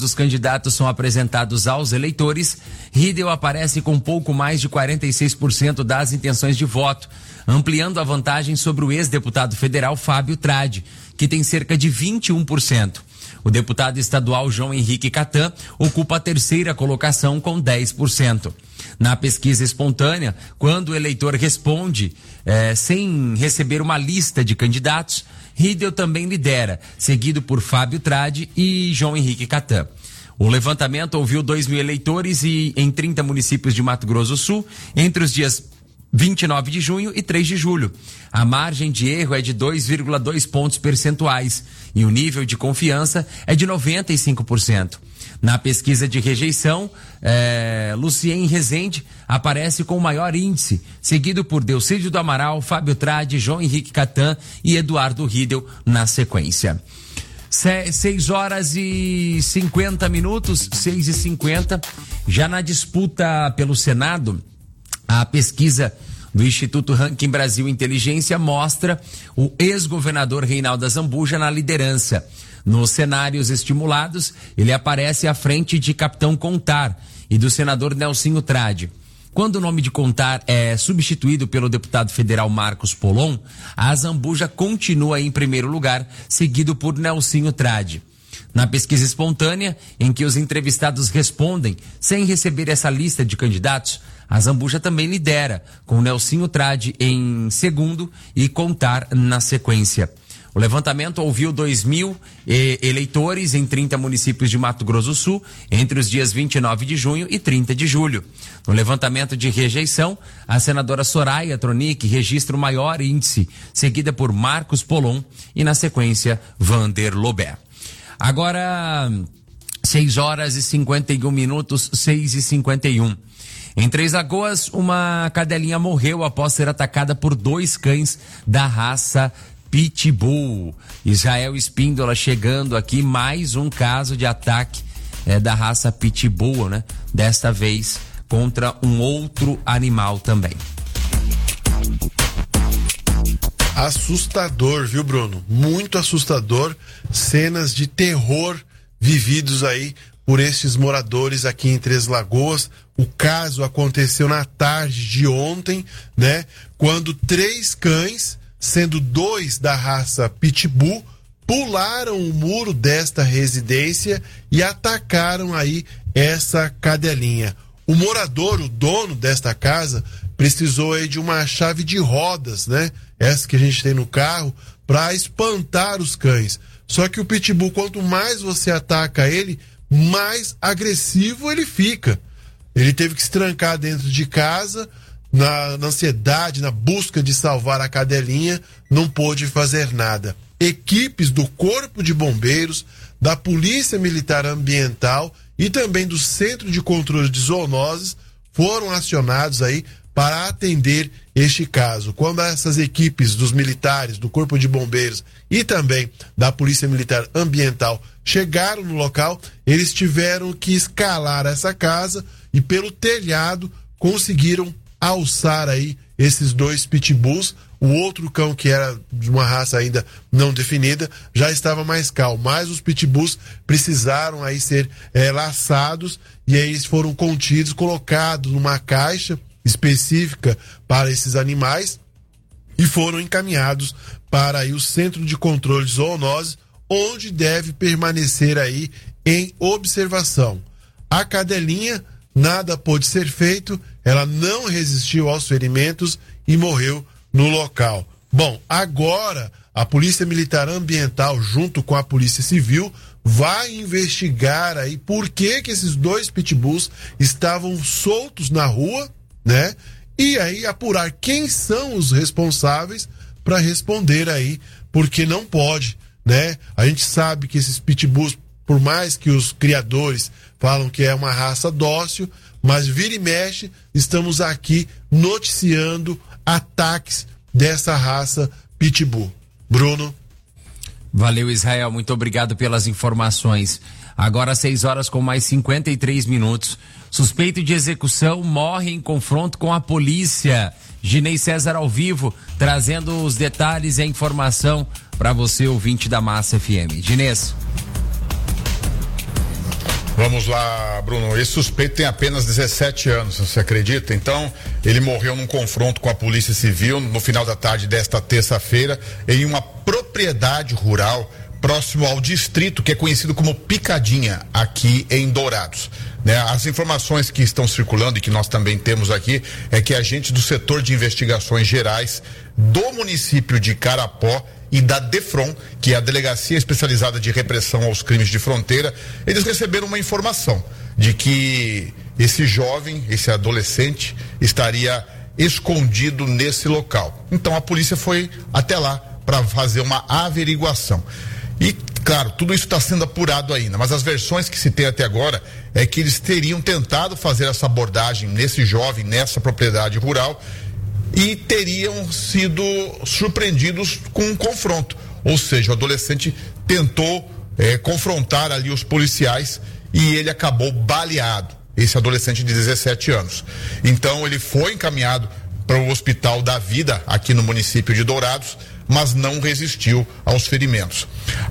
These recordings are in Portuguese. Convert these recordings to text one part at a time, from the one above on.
os candidatos são apresentados aos eleitores, Riedel aparece com pouco mais de 46% das intenções de voto, ampliando a vantagem sobre o ex-deputado federal Fábio Tradi, que tem cerca de 21%. O deputado estadual João Henrique Catan ocupa a terceira colocação com 10%. Na pesquisa espontânea, quando o eleitor responde sem receber uma lista de candidatos, Riedel também lidera, seguido por Fábio Tradi e João Henrique Catan. O levantamento ouviu 2.000 eleitores em 30 municípios de Mato Grosso do Sul entre os dias 29 de junho e 3 de julho. A margem de erro é de 2,2 pontos percentuais e o nível de confiança é de 95%. Na pesquisa de rejeição, Lucien Rezende aparece com o maior índice, seguido por Delcídio do Amaral, Fábio Tradi, João Henrique Catan e Eduardo Riedel na sequência. 6h50, 6h50, já na disputa pelo Senado, a pesquisa do Instituto Ranking Brasil Inteligência mostra o ex-governador Reinaldo Azambuja na liderança. Nos cenários estimulados, ele aparece à frente de Capitão Contar e do senador Nelsinho Tradi. Quando o nome de Contar é substituído pelo deputado federal Marcos Polon, a Azambuja continua em primeiro lugar, seguido por Nelsinho Tradi. Na pesquisa espontânea, em que os entrevistados respondem sem receber essa lista de candidatos, a Azambuja também lidera, com Nelsinho Tradi em segundo e Contar na sequência. O levantamento ouviu 2.000 eleitores em 30 municípios de Mato Grosso do Sul entre os dias 29 de junho e 30 de julho. No levantamento de rejeição, a senadora Soraya Tronic registra o maior índice, seguida por Marcos Polon e, na sequência, Vander Lobé. Agora, 6h51, 6h51. Em Três Lagoas, uma cadelinha morreu após ser atacada por 2 cães da raça Pitbull. Israel Espíndola chegando aqui, mais um caso de ataque da raça Pitbull, né? Desta vez contra um outro animal também. Assustador, viu, Bruno? Muito assustador. Cenas de terror vividos aí por esses moradores aqui em Três Lagoas. O caso aconteceu na tarde de ontem, né? Quando 3 cães, sendo 2 da raça Pitbull, pularam o muro desta residência e atacaram aí essa cadelinha. O morador, o dono desta casa, precisou aí de uma chave de rodas, né? Essa que a gente tem no carro, para espantar os cães. Só que o Pitbull, quanto mais você ataca ele, mais agressivo ele fica. Ele teve que se trancar dentro de casa, na ansiedade, na busca de salvar a cadelinha, não pôde fazer nada. Equipes do Corpo de Bombeiros, da Polícia Militar Ambiental e também do Centro de Controle de Zoonoses foram acionados aí para atender este caso. Quando essas equipes dos militares, do Corpo de Bombeiros e também da Polícia Militar Ambiental chegaram no local, eles tiveram que escalar essa casa e pelo telhado conseguiram alçar aí esses 2 pitbulls. O outro cão, que era de uma raça ainda não definida, já estava mais calmo, mas os pitbulls precisaram aí ser laçados e aí eles foram contidos, colocados numa caixa específica para esses animais e foram encaminhados para aí o Centro de Controle de Zoonoses, onde deve permanecer aí em observação. A cadelinha, nada pôde ser feito, ela não resistiu aos ferimentos e morreu no local. Bom, agora a Polícia Militar Ambiental, junto com a Polícia Civil, vai investigar aí por que esses 2 pitbulls estavam soltos na rua, né? E aí apurar quem são os responsáveis para responder aí, porque não pode, né? A gente sabe que esses pitbulls, por mais que os criadores falam que é uma raça dócil, mas vira e mexe, estamos aqui noticiando ataques dessa raça Pitbull. Bruno. Valeu, Israel, muito obrigado pelas informações. Agora 6h53. Suspeito de execução morre em confronto com a polícia. Ginei César ao vivo, trazendo os detalhes e a informação para você, ouvinte da Massa FM. Ginês. Vamos lá, Bruno. Esse suspeito tem apenas 17 anos, você acredita? Então, ele morreu num confronto com a Polícia Civil no final da tarde desta terça-feira em uma propriedade rural próximo ao distrito que é conhecido como Picadinha, aqui em Dourados. Né? As informações que estão circulando e que nós também temos aqui é que agentes do setor de investigações gerais do município de Carapó e da DEFRON, que é a Delegacia Especializada de Repressão aos Crimes de Fronteira, eles receberam uma informação de que esse jovem, esse adolescente, estaria escondido nesse local. Então a polícia foi até lá para fazer uma averiguação. E, claro, tudo isso está sendo apurado ainda, mas as versões que se tem até agora é que eles teriam tentado fazer essa abordagem nesse jovem, nessa propriedade rural, e teriam sido surpreendidos com um confronto. Ou seja, o adolescente tentou confrontar ali os policiais e ele acabou baleado, esse adolescente de 17 anos. Então ele foi encaminhado para o Hospital da Vida aqui no município de Dourados, mas não resistiu aos ferimentos.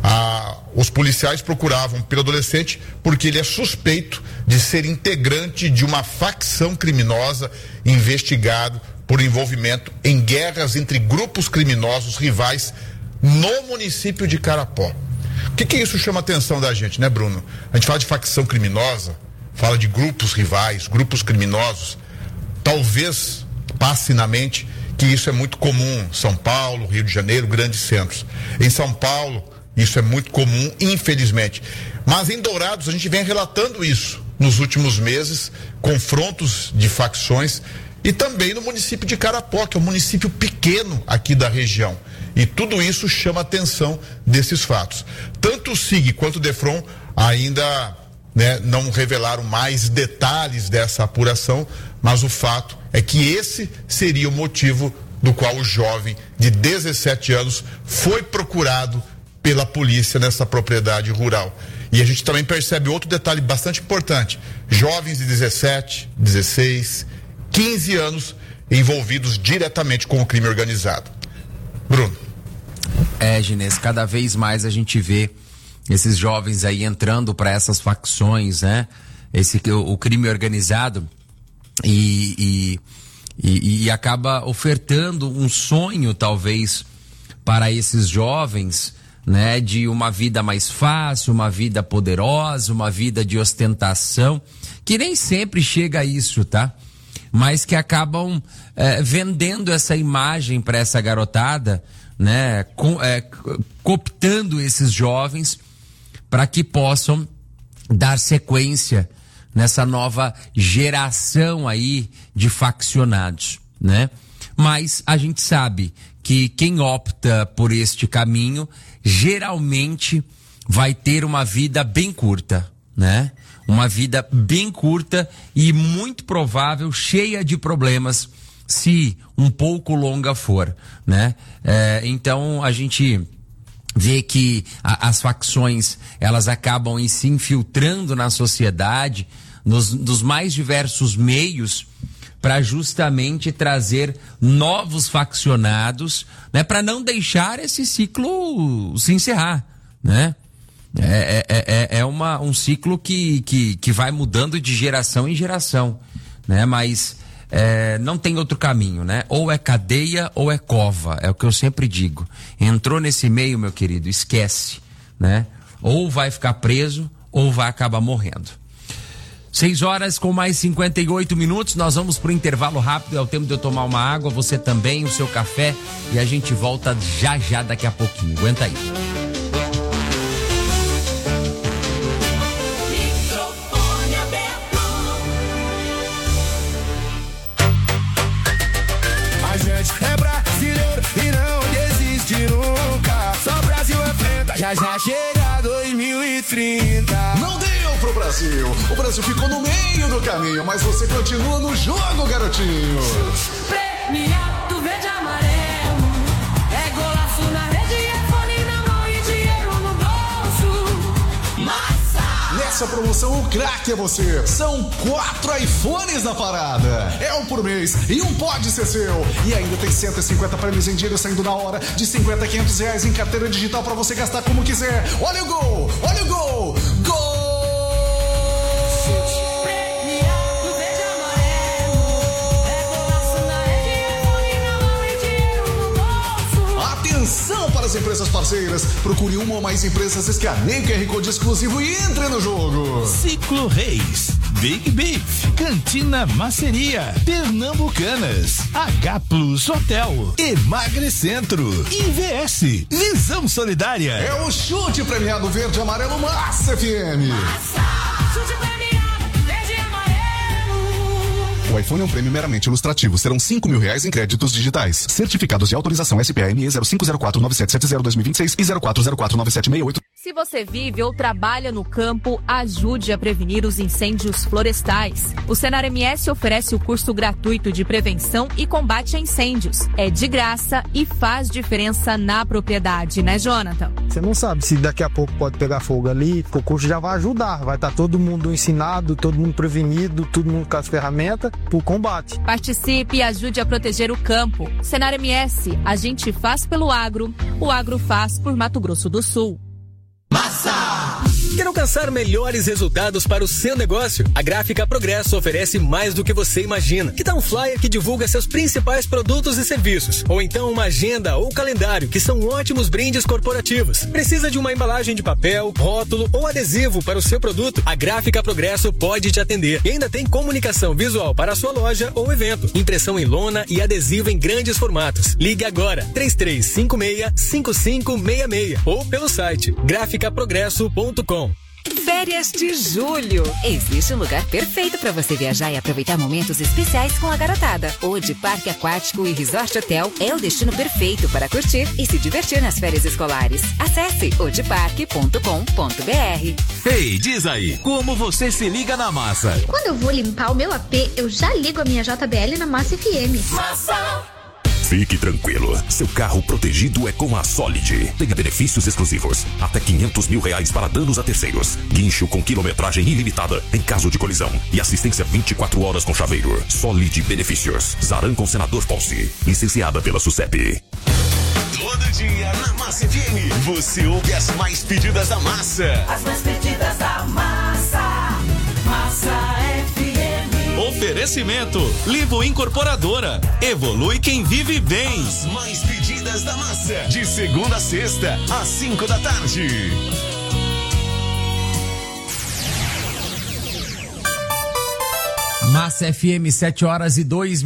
Os policiais procuravam pelo adolescente porque ele é suspeito de ser integrante de uma facção criminosa, investigado por envolvimento em guerras entre grupos criminosos rivais no município de Carapó. O que isso chama a atenção da gente, né, Bruno? A gente fala de facção criminosa, fala de grupos rivais, grupos criminosos. Talvez passe na mente que isso é muito comum. São Paulo, Rio de Janeiro, grandes centros. Em São Paulo, isso é muito comum, infelizmente. Mas em Dourados, a gente vem relatando isso nos últimos meses, confrontos de facções. E também no município de Carapó, que é um município pequeno aqui da região. E tudo isso chama a atenção desses fatos. Tanto o SIG quanto o DEFRON ainda não revelaram mais detalhes dessa apuração, mas o fato é que esse seria o motivo do qual o jovem de 17 anos foi procurado pela polícia nessa propriedade rural. E a gente também percebe outro detalhe bastante importante: jovens de 17, 16, 15 anos envolvidos diretamente com o crime organizado. Bruno. Ginês, cada vez mais a gente vê esses jovens aí entrando para essas facções, né? O crime organizado e acaba ofertando um sonho, talvez, para esses jovens, né? De uma vida mais fácil, uma vida poderosa, uma vida de ostentação, que nem sempre chega a isso, tá? Mas que acabam vendendo essa imagem para essa garotada, né? Cooptando esses jovens para que possam dar sequência nessa nova geração aí de faccionados, né? Mas a gente sabe que quem opta por este caminho geralmente vai ter uma vida bem curta, né? Uma vida bem curta e muito provável cheia de problemas, se um pouco longa for, né? Então a gente vê que as facções, elas acabam se infiltrando na sociedade, nos mais diversos meios, para justamente trazer novos faccionados, né? Para não deixar esse ciclo se encerrar, né? É um ciclo que vai mudando de geração em geração, né? Mas não tem outro caminho, né? Ou é cadeia ou é cova, é o que eu sempre digo. Entrou nesse meio, meu querido, esquece, né? Ou vai ficar preso ou vai acabar morrendo. 6 horas com mais 58 minutos, nós vamos pro intervalo rápido, é o tempo de eu tomar uma água, você também, o seu café, e a gente volta já daqui a pouquinho. Aguenta aí. A gente é brasileiro e não desiste nunca. Só Brasil enfrenta, já chega 2030. Não deu pro Brasil. O Brasil ficou no meio do caminho, mas você continua no jogo, garotinho. Premiado verde e amarelo. É golaço na rede, é fone na mão e dinheiro no bolso. Massa! Nessa promoção, o craque é você. São 4 iPhones na parada. É um por mês e um pode ser seu. E ainda tem 150 prêmios em dinheiro saindo na hora, de 50 a 500 reais em carteira digital pra você gastar como quiser. Olha o gol! Olha o gol! Gol! empresas parceiras. Procure uma ou mais empresas, escaneie o QR Code exclusivo e entre no jogo. Ciclo Reis, Big Beef, Cantina Maceria, Pernambucanas, H Plus Hotel, Emagrecentro, IVS, Visão Solidária. É o chute premiado verde e amarelo Massa FM. Chute premiado, verde e amarelo. O iPhone é um prêmio meramente ilustrativo. Serão R$5.000 em créditos digitais. Certificados de autorização SPME 05049770-2026 e 04049768. Se você vive ou trabalha no campo, ajude a prevenir os incêndios florestais. O Senar MS oferece o curso gratuito de prevenção e combate a incêndios. É de graça e faz diferença na propriedade, né, Jonathan? Você não sabe se daqui a pouco pode pegar fogo ali, o curso já vai ajudar. Vai estar todo mundo ensinado, todo mundo prevenido, todo mundo com as ferramentas pro combate. Participe e ajude a proteger o campo. Senar MS, a gente faz pelo agro, o agro faz por Mato Grosso do Sul. Quer alcançar melhores resultados para o seu negócio? A Gráfica Progresso oferece mais do que você imagina. Que tal um flyer que divulga seus principais produtos e serviços? Ou então uma agenda ou calendário, que são ótimos brindes corporativos. Precisa de uma embalagem de papel, rótulo ou adesivo para o seu produto? A Gráfica Progresso pode te atender. E ainda tem comunicação visual para a sua loja ou evento. Impressão em lona e adesivo em grandes formatos. Ligue agora, 3356-5566 ou pelo site graficaprogresso.com. Férias de julho. Existe um lugar perfeito para você viajar e aproveitar momentos especiais com a garotada. O de Parque Aquático e Resort Hotel é o destino perfeito para curtir e se divertir nas férias escolares. Acesse odeparque.com.br. Ei, diz aí, como você se liga na Massa? Quando eu vou limpar o meu AP, eu já ligo a minha JBL na Massa FM. Massa! Fique tranquilo, seu carro protegido é com a Solid. Tenha benefícios exclusivos, até R$500 mil para danos a terceiros, guincho com quilometragem ilimitada em caso de colisão e assistência 24 horas com chaveiro. Solid Benefícios, Zaran com Senador Ponce, licenciada pela SUSEP. Todo dia na Massa FM, você ouve as mais pedidas da massa. As mais pedidas da massa. Massa FM. Oferecimento Livo Incorporadora. Evolui quem vive bem. As mais pedidas da massa. De segunda a sexta, às 5 da tarde. Massa FM, 7h02.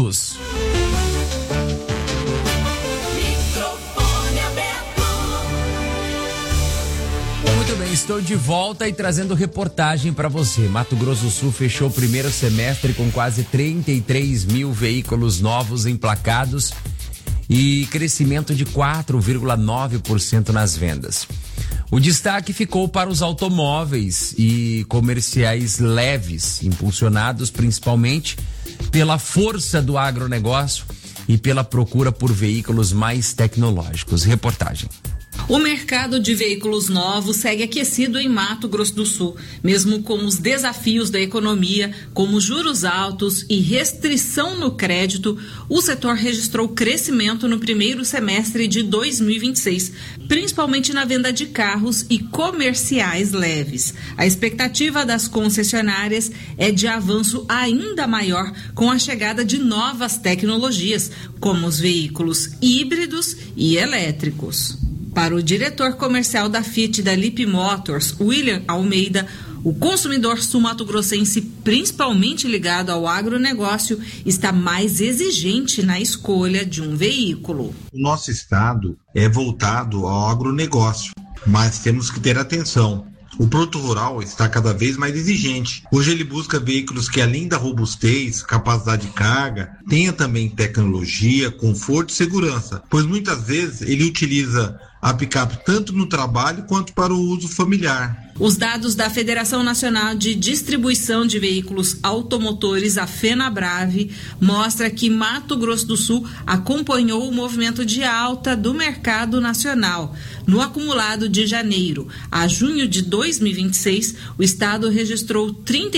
Muito bem, estou de volta e trazendo reportagem para você. Mato Grosso do Sul fechou o primeiro semestre com quase 33 mil veículos novos emplacados e crescimento de 4,9% nas vendas. O destaque ficou para os automóveis e comerciais leves, impulsionados principalmente pela força do agronegócio e pela procura por veículos mais tecnológicos. Reportagem. O mercado de veículos novos segue aquecido em Mato Grosso do Sul, mesmo com os desafios da economia, como juros altos e restrição no crédito. O setor registrou crescimento no primeiro semestre de 2026, principalmente na venda de carros e comerciais leves. A expectativa das concessionárias é de avanço ainda maior com a chegada de novas tecnologias, como os veículos híbridos e elétricos. Para o diretor comercial da Fiat da Lip Motors, William Almeida, o consumidor sul-mato-grossense, principalmente ligado ao agronegócio, está mais exigente na escolha de um veículo. O nosso estado é voltado ao agronegócio, mas temos que ter atenção. O produto rural está cada vez mais exigente. Hoje ele busca veículos que, além da robustez, capacidade de carga, tenha também tecnologia, conforto e segurança, pois muitas vezes ele utiliza a picape tanto no trabalho quanto para o uso familiar. Os dados da Federação Nacional de Distribuição de Veículos Automotores, a FenaBrave, mostra que Mato Grosso do Sul acompanhou o movimento de alta do mercado nacional. No acumulado de janeiro a junho de 2026, o estado registrou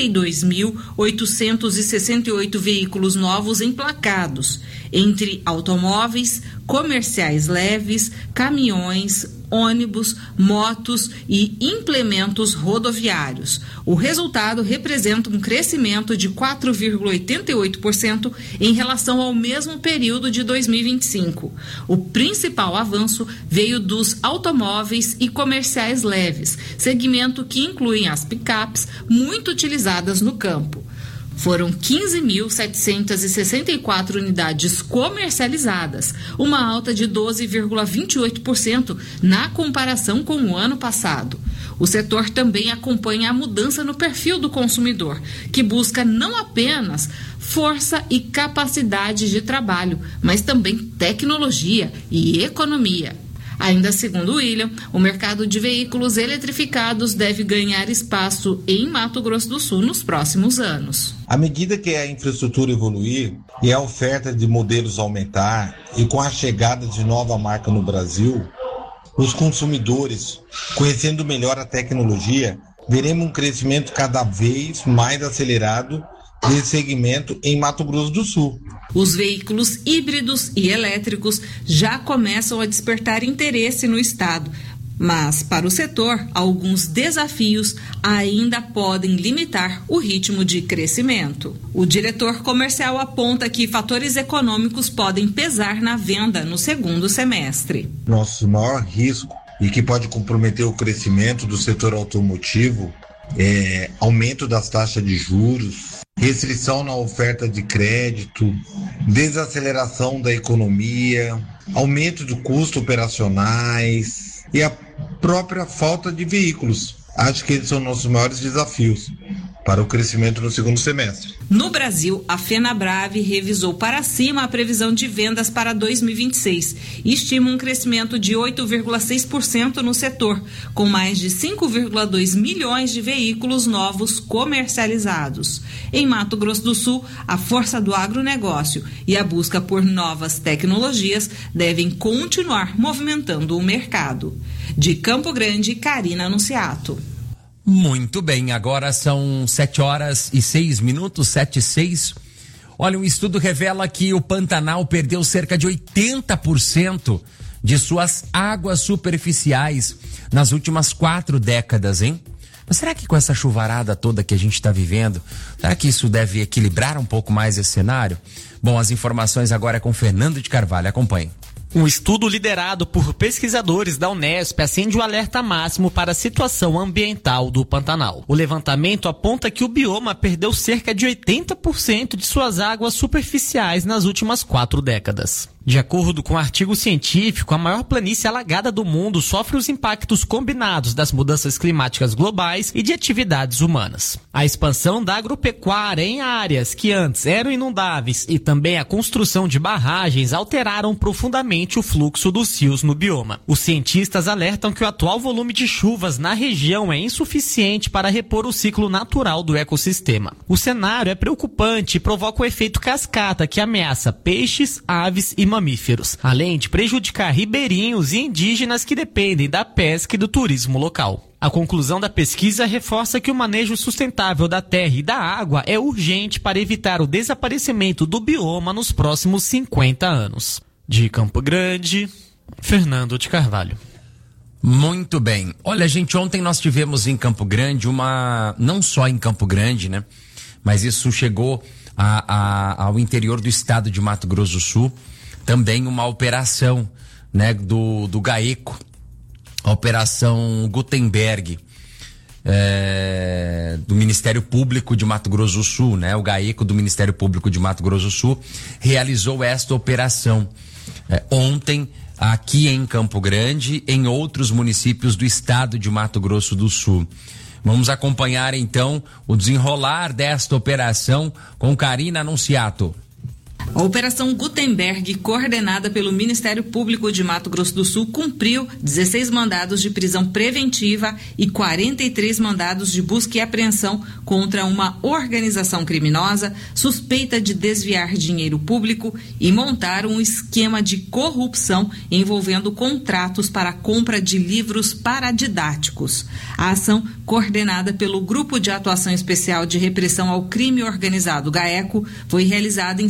32.868 veículos novos emplacados, entre automóveis, comerciais leves, caminhões, ônibus, motos e implementos rodoviários. O resultado representa um crescimento de 4,88% em relação ao mesmo período de 2025. O principal avanço veio dos automóveis e comerciais leves, segmento que inclui as picapes muito utilizadas no campo. Foram 15.764 unidades comercializadas, uma alta de 12,28% na comparação com o ano passado. O setor também acompanha a mudança no perfil do consumidor, que busca não apenas força e capacidade de trabalho, mas também tecnologia e economia. Ainda segundo William, o mercado de veículos eletrificados deve ganhar espaço em Mato Grosso do Sul nos próximos anos. À medida que a infraestrutura evoluir e a oferta de modelos aumentar, e com a chegada de nova marca no Brasil, os consumidores, conhecendo melhor a tecnologia, veremos um crescimento cada vez mais acelerado desse segmento em Mato Grosso do Sul. Os veículos híbridos e elétricos já começam a despertar interesse no estado, mas para o setor, alguns desafios ainda podem limitar o ritmo de crescimento. O diretor comercial aponta que fatores econômicos podem pesar na venda no segundo semestre. Nosso maior risco, e que pode comprometer o crescimento do setor automotivo, é aumento das taxas de juros, restrição na oferta de crédito, desaceleração da economia, aumento do custo operacionais e a própria falta de veículos. Acho que esses são nossos maiores desafios para o crescimento no segundo semestre. No Brasil, a Fenabrave revisou para cima a previsão de vendas para 2026 e estima um crescimento de 8,6% no setor, com mais de 5,2 milhões de veículos novos comercializados. Em Mato Grosso do Sul, a força do agronegócio e a busca por novas tecnologias devem continuar movimentando o mercado. De Campo Grande, Karina Anunciato. Muito bem, agora são 7h06, 7h06. Olha, um estudo revela que o Pantanal perdeu cerca de 80% de suas águas superficiais nas últimas 4 décadas, hein? Mas será que com essa chuvarada toda que a gente está vivendo, será que isso deve equilibrar um pouco mais esse cenário? Bom, as informações agora é com Fernando de Carvalho, acompanhe. Um estudo liderado por pesquisadores da Unesp acende o alerta máximo para a situação ambiental do Pantanal. O levantamento aponta que o bioma perdeu cerca de 80% de suas águas superficiais nas últimas 4 décadas. De acordo com um artigo científico, a maior planície alagada do mundo sofre os impactos combinados das mudanças climáticas globais e de atividades humanas. A expansão da agropecuária em áreas que antes eram inundáveis e também a construção de barragens alteraram profundamente o fluxo dos rios no bioma. Os cientistas alertam que o atual volume de chuvas na região é insuficiente para repor o ciclo natural do ecossistema. O cenário é preocupante e provoca o efeito cascata que ameaça peixes, aves e mamíferos, além de prejudicar ribeirinhos e indígenas que dependem da pesca e do turismo local. A conclusão da pesquisa reforça que o manejo sustentável da terra e da água é urgente para evitar o desaparecimento do bioma nos próximos 50 anos. De Campo Grande, Fernando de Carvalho. Muito bem. Olha, gente, ontem nós tivemos em Campo Grande não só em Campo Grande, né? Mas isso chegou ao interior do estado de Mato Grosso do Sul. Também uma operação, né, do GAECO, a Operação Gutenberg, do Ministério Público de Mato Grosso do Sul, né? O GAECO do Ministério Público de Mato Grosso do Sul realizou esta operação ontem aqui em Campo Grande, em outros municípios do estado de Mato Grosso do Sul. Vamos acompanhar então o desenrolar desta operação com Karina Anunciato. A Operação Gutenberg, coordenada pelo Ministério Público de Mato Grosso do Sul, cumpriu 16 mandados de prisão preventiva e 43 mandados de busca e apreensão contra uma organização criminosa suspeita de desviar dinheiro público e montar um esquema de corrupção envolvendo contratos para a compra de livros paradidáticos. A ação, coordenada pelo Grupo de Atuação Especial de Repressão ao Crime Organizado, GAECO, foi realizada em 6 cidades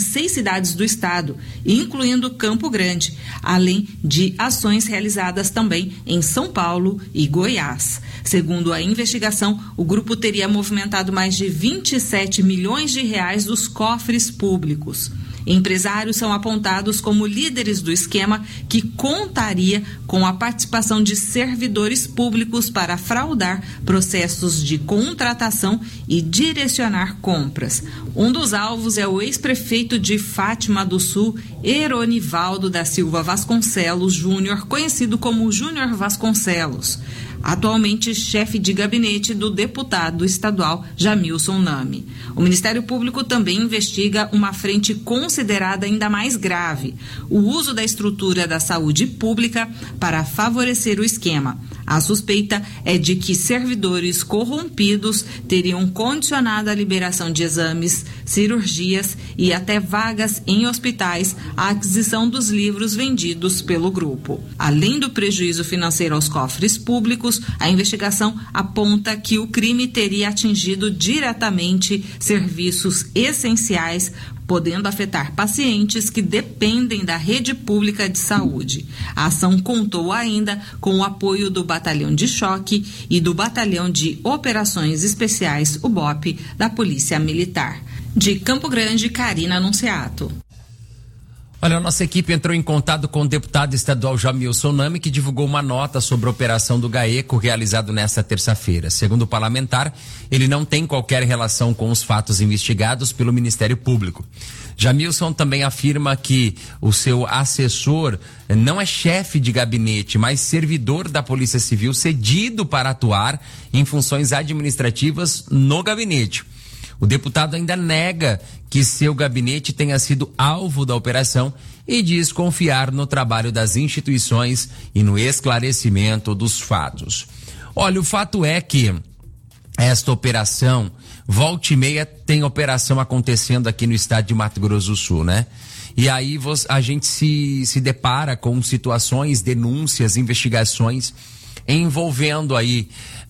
cidades do estado, incluindo Campo Grande, além de ações realizadas também em São Paulo e Goiás. Segundo a investigação, o grupo teria movimentado mais de 27 milhões de reais dos cofres públicos. Empresários são apontados como líderes do esquema que contaria com a participação de servidores públicos para fraudar processos de contratação e direcionar compras. Um dos alvos é o ex-prefeito de Fátima do Sul, Eronivaldo da Silva Vasconcelos Júnior, conhecido como Júnior Vasconcelos, atualmente chefe de gabinete do deputado estadual Jamilson Nami. O Ministério Público também investiga uma frente considerada ainda mais grave: o uso da estrutura da saúde pública para favorecer o esquema. A suspeita é de que servidores corrompidos teriam condicionado a liberação de exames, cirurgias e até vagas em hospitais à aquisição dos livros vendidos pelo grupo. Além do prejuízo financeiro aos cofres públicos, a investigação aponta que o crime teria atingido diretamente serviços essenciais, podendo afetar pacientes que dependem da rede pública de saúde. A ação contou ainda com o apoio do Batalhão de Choque e do Batalhão de Operações Especiais, o BOP, da Polícia Militar. De Campo Grande, Karina Anunciato. Olha, a nossa equipe entrou em contato com o deputado estadual Jamilson Nami, que divulgou uma nota sobre a operação do GAECO realizado nesta terça-feira. Segundo o parlamentar, ele não tem qualquer relação com os fatos investigados pelo Ministério Público. Jamilson também afirma que o seu assessor não é chefe de gabinete, mas servidor da Polícia Civil cedido para atuar em funções administrativas no gabinete. O deputado ainda nega que seu gabinete tenha sido alvo da operação e diz confiar no trabalho das instituições e no esclarecimento dos fatos. Olha, o fato é que esta operação, volta e meia, tem operação acontecendo aqui no estado de Mato Grosso do Sul, né? E aí a gente se depara com situações, denúncias, investigações envolvendo aí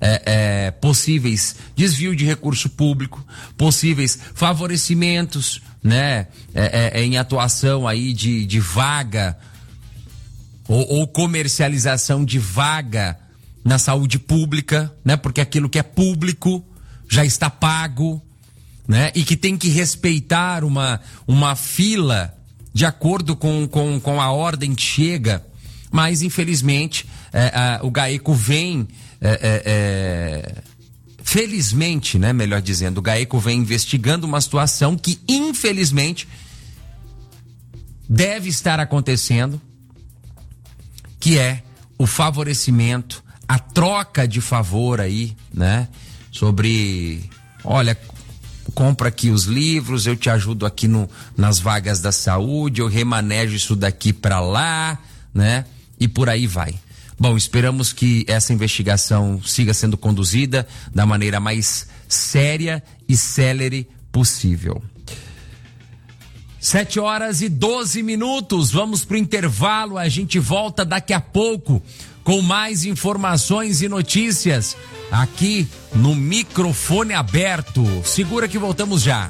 possíveis desvio de recurso público, possíveis favorecimentos, né, em atuação aí de vaga ou comercialização de vaga na saúde pública, né, porque aquilo que é público já está pago, né, e que tem que respeitar uma fila de acordo com a ordem que chega. Mas, infelizmente, o GAECO vem, felizmente, né, melhor dizendo, o GAECO vem investigando uma situação que, infelizmente, deve estar acontecendo, que é o favorecimento, a troca de favor aí, né, sobre, olha, compra aqui os livros, eu te ajudo aqui nas vagas da saúde, eu remanejo isso daqui para lá, né? E por aí vai. Bom, esperamos que essa investigação siga sendo conduzida da maneira mais séria e célere possível. 7h12, vamos pro intervalo, a gente volta daqui a pouco com mais informações e notícias aqui no Microfone Aberto. Segura que voltamos já.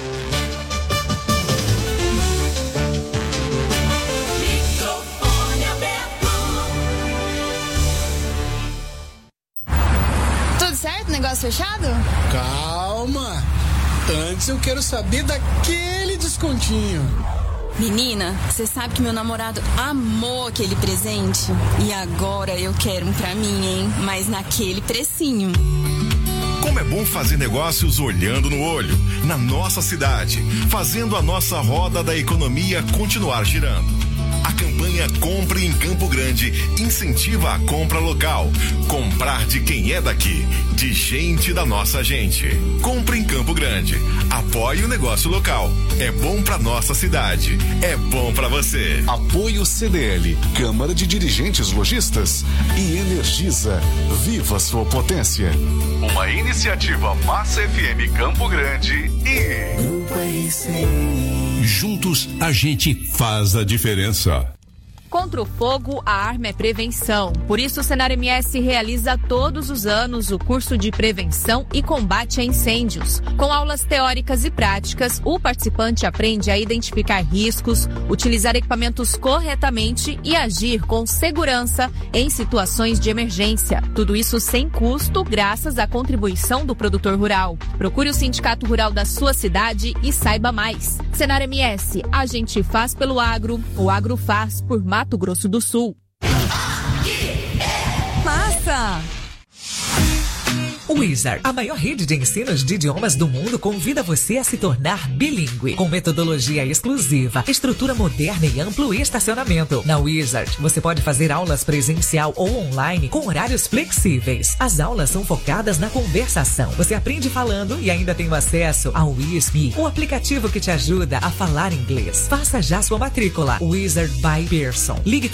Negócio fechado? Calma! Antes eu quero saber daquele descontinho. Menina, você sabe que meu namorado amou aquele presente? E agora eu quero um pra mim, hein? Mas naquele precinho. Como é bom fazer negócios olhando no olho, na nossa cidade, fazendo a nossa roda da economia continuar girando. A campanha Compre em Campo Grande incentiva a compra local. Comprar de quem é daqui, de gente da nossa gente. Compre em Campo Grande. Apoie o negócio local. É bom pra nossa cidade. É bom pra você. Apoio CDL, Câmara de Dirigentes Lojistas e Energisa. Viva sua potência. Uma iniciativa Massa FM Campo Grande e... Juntos a gente faz a diferença. Contra o fogo, a arma é prevenção. Por isso, o Senar MS realiza todos os anos o curso de prevenção e combate a incêndios. Com aulas teóricas e práticas, o participante aprende a identificar riscos, utilizar equipamentos corretamente e agir com segurança em situações de emergência. Tudo isso sem custo, graças à contribuição do produtor rural. Procure o Sindicato Rural da sua cidade e saiba mais. Senar MS, a gente faz pelo agro, o agro faz por Mato Grosso do Sul. Massa! Wizard, a maior rede de ensinos de idiomas do mundo, convida você a se tornar bilíngue, com metodologia exclusiva, estrutura moderna e amplo estacionamento. Na Wizard, você pode fazer aulas presencial ou online com horários flexíveis. As aulas são focadas na conversação. Você aprende falando e ainda tem acesso ao WISP, um aplicativo que te ajuda a falar inglês. Faça já sua matrícula. Wizard by Pearson. Ligue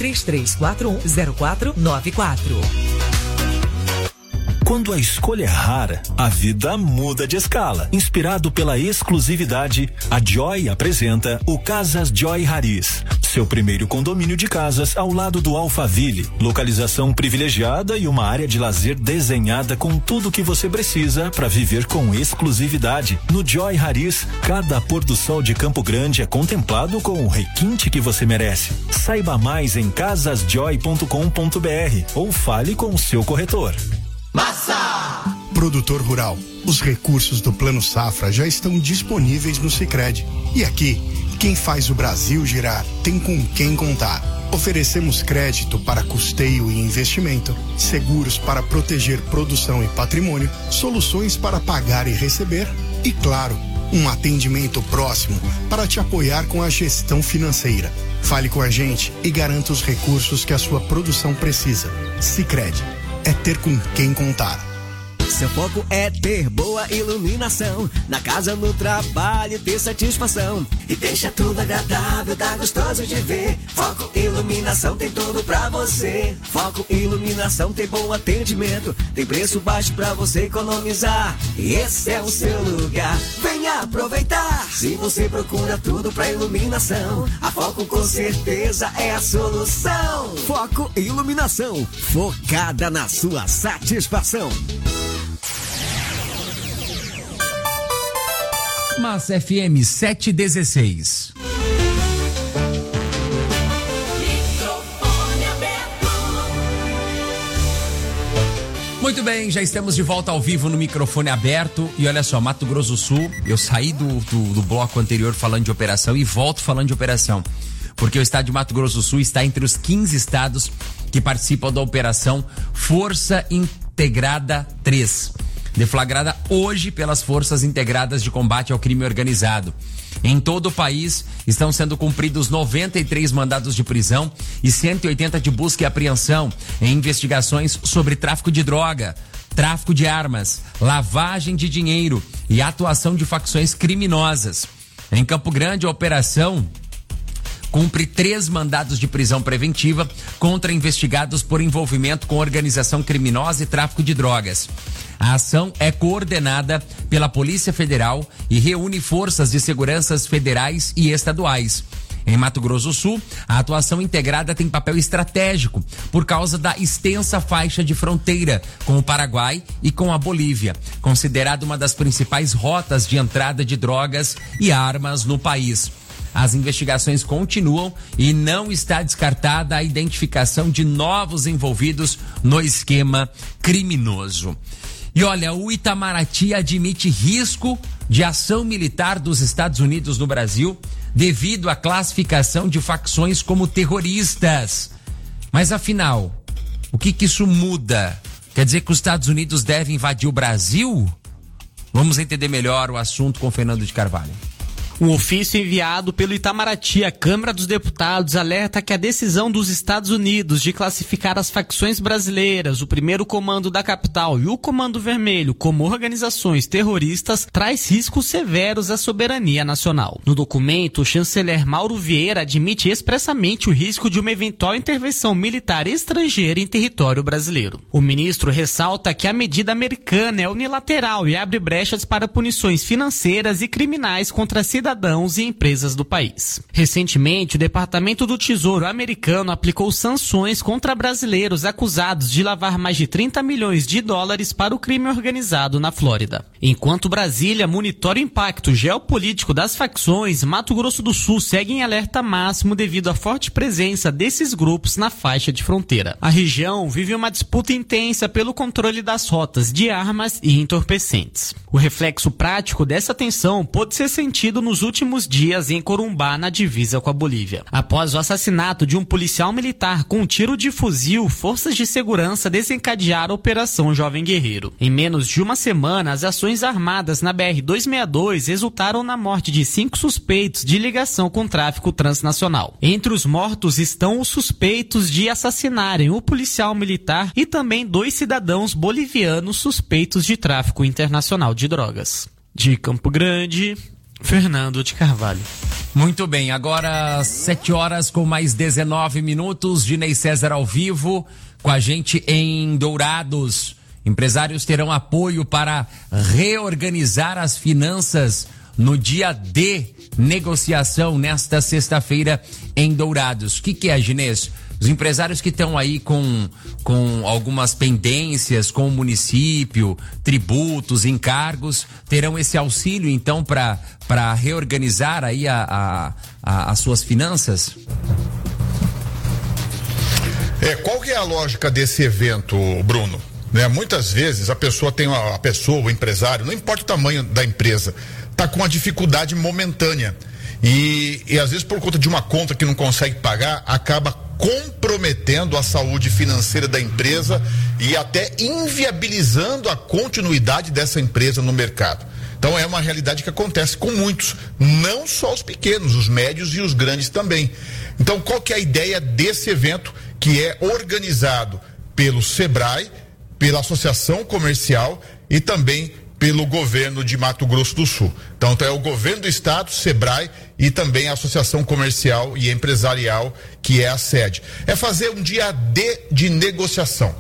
33410494. Quando a escolha é rara, a vida muda de escala. Inspirado pela exclusividade, a Joy apresenta o Casas Joy Haris, seu primeiro condomínio de casas ao lado do Alphaville. Localização privilegiada e uma área de lazer desenhada com tudo o que você precisa para viver com exclusividade. No Joy Haris, cada pôr do sol de Campo Grande é contemplado com o requinte que você merece. Saiba mais em casasjoy.com.br ou fale com o seu corretor. Massa! Produtor rural, os recursos do Plano Safra já estão disponíveis no Sicredi. E aqui, quem faz o Brasil girar tem com quem contar. Oferecemos crédito para custeio e investimento, seguros para proteger produção e patrimônio, soluções para pagar e receber e, claro, um atendimento próximo para te apoiar com a gestão financeira. Fale com a gente e garanta os recursos que a sua produção precisa. Sicredi. É ter com quem contar. Seu foco é ter boa iluminação. Na casa, no trabalho, ter satisfação. E deixa tudo agradável, tá gostoso de ver. Foco Iluminação tem tudo pra você. Foco Iluminação tem bom atendimento. Tem preço baixo pra você economizar. E esse é o seu lugar. Venha aproveitar. Se você procura tudo pra iluminação, a Foco com certeza é a solução. Foco Iluminação, focada na sua satisfação. Massa FM 716. Muito bem, já estamos de volta ao vivo no microfone aberto. E olha só, Mato Grosso do Sul, eu saí do bloco anterior falando de operação e volto falando de operação. Porque o estado de Mato Grosso do Sul está entre os 15 estados que participam da operação Força Integrada 3. Deflagrada hoje pelas Forças Integradas de Combate ao Crime Organizado. Em todo o país, estão sendo cumpridos 93 mandados de prisão e 180 de busca e apreensão em investigações sobre tráfico de droga, tráfico de armas, lavagem de dinheiro e atuação de facções criminosas. Em Campo Grande, a operação cumpre 3 mandados de prisão preventiva contra investigados por envolvimento com organização criminosa e tráfico de drogas. A ação é coordenada pela Polícia Federal e reúne forças de seguranças federais e estaduais. Em Mato Grosso do Sul, a atuação integrada tem papel estratégico por causa da extensa faixa de fronteira com o Paraguai e com a Bolívia, considerada uma das principais rotas de entrada de drogas e armas no país. As investigações continuam e não está descartada a identificação de novos envolvidos no esquema criminoso. E olha, o Itamaraty admite risco de ação militar dos Estados Unidos no Brasil devido à classificação de facções como terroristas. Mas afinal, o que isso muda? Quer dizer que os Estados Unidos devem invadir o Brasil? Vamos entender melhor o assunto com Fernando de Carvalho. Um ofício enviado pelo Itamaraty à Câmara dos Deputados alerta que a decisão dos Estados Unidos de classificar as facções brasileiras, o primeiro comando da capital e o Comando Vermelho como organizações terroristas traz riscos severos à soberania nacional. No documento, o chanceler Mauro Vieira admite expressamente o risco de uma eventual intervenção militar estrangeira em território brasileiro. O ministro ressalta que a medida americana é unilateral e abre brechas para punições financeiras e criminais contra cidadãos cidadãos e empresas do país. Recentemente, o Departamento do Tesouro americano aplicou sanções contra brasileiros acusados de lavar mais de 30 milhões de dólares para o crime organizado na Flórida. Enquanto Brasília monitora o impacto geopolítico das facções, Mato Grosso do Sul segue em alerta máximo devido à forte presença desses grupos na faixa de fronteira. A região vive uma disputa intensa pelo controle das rotas de armas e entorpecentes. O reflexo prático dessa tensão pôde ser sentido nos últimos dias em Corumbá, na divisa com a Bolívia. Após o assassinato de um policial militar com um tiro de fuzil, forças de segurança desencadearam a Operação Jovem Guerreiro. Em menos de uma semana, as ações armadas na BR-262 resultaram na morte de 5 suspeitos de ligação com tráfico transnacional. Entre os mortos estão os suspeitos de assassinarem o policial militar e também 2 cidadãos bolivianos suspeitos de tráfico internacional de drogas. De Campo Grande, Fernando de Carvalho. Muito bem, agora 7 horas com mais 19 minutos, Ginei César ao vivo com a gente em Dourados. Empresários terão apoio para reorganizar as finanças no dia de negociação nesta sexta-feira em Dourados. O que é, Ginês? Os empresários que estão aí com algumas pendências com o município, tributos, encargos, terão esse auxílio então para reorganizar aí as suas finanças? Qual que é a lógica desse evento, Bruno? Muitas vezes a pessoa, o empresário, não importa o tamanho da empresa, está com uma dificuldade momentânea e às vezes por conta de uma conta que não consegue pagar, acaba comprometendo a saúde financeira da empresa e até inviabilizando a continuidade dessa empresa no mercado. Então é uma realidade que acontece com muitos, não só os pequenos, os médios e os grandes também. Então qual que é a ideia desse evento, que é organizado pelo Sebrae, pela Associação Comercial e também pelo governo de Mato Grosso do Sul. Então é o governo do estado, Sebrae e também a Associação Comercial e Empresarial, que é a sede. É fazer um dia D de negociação.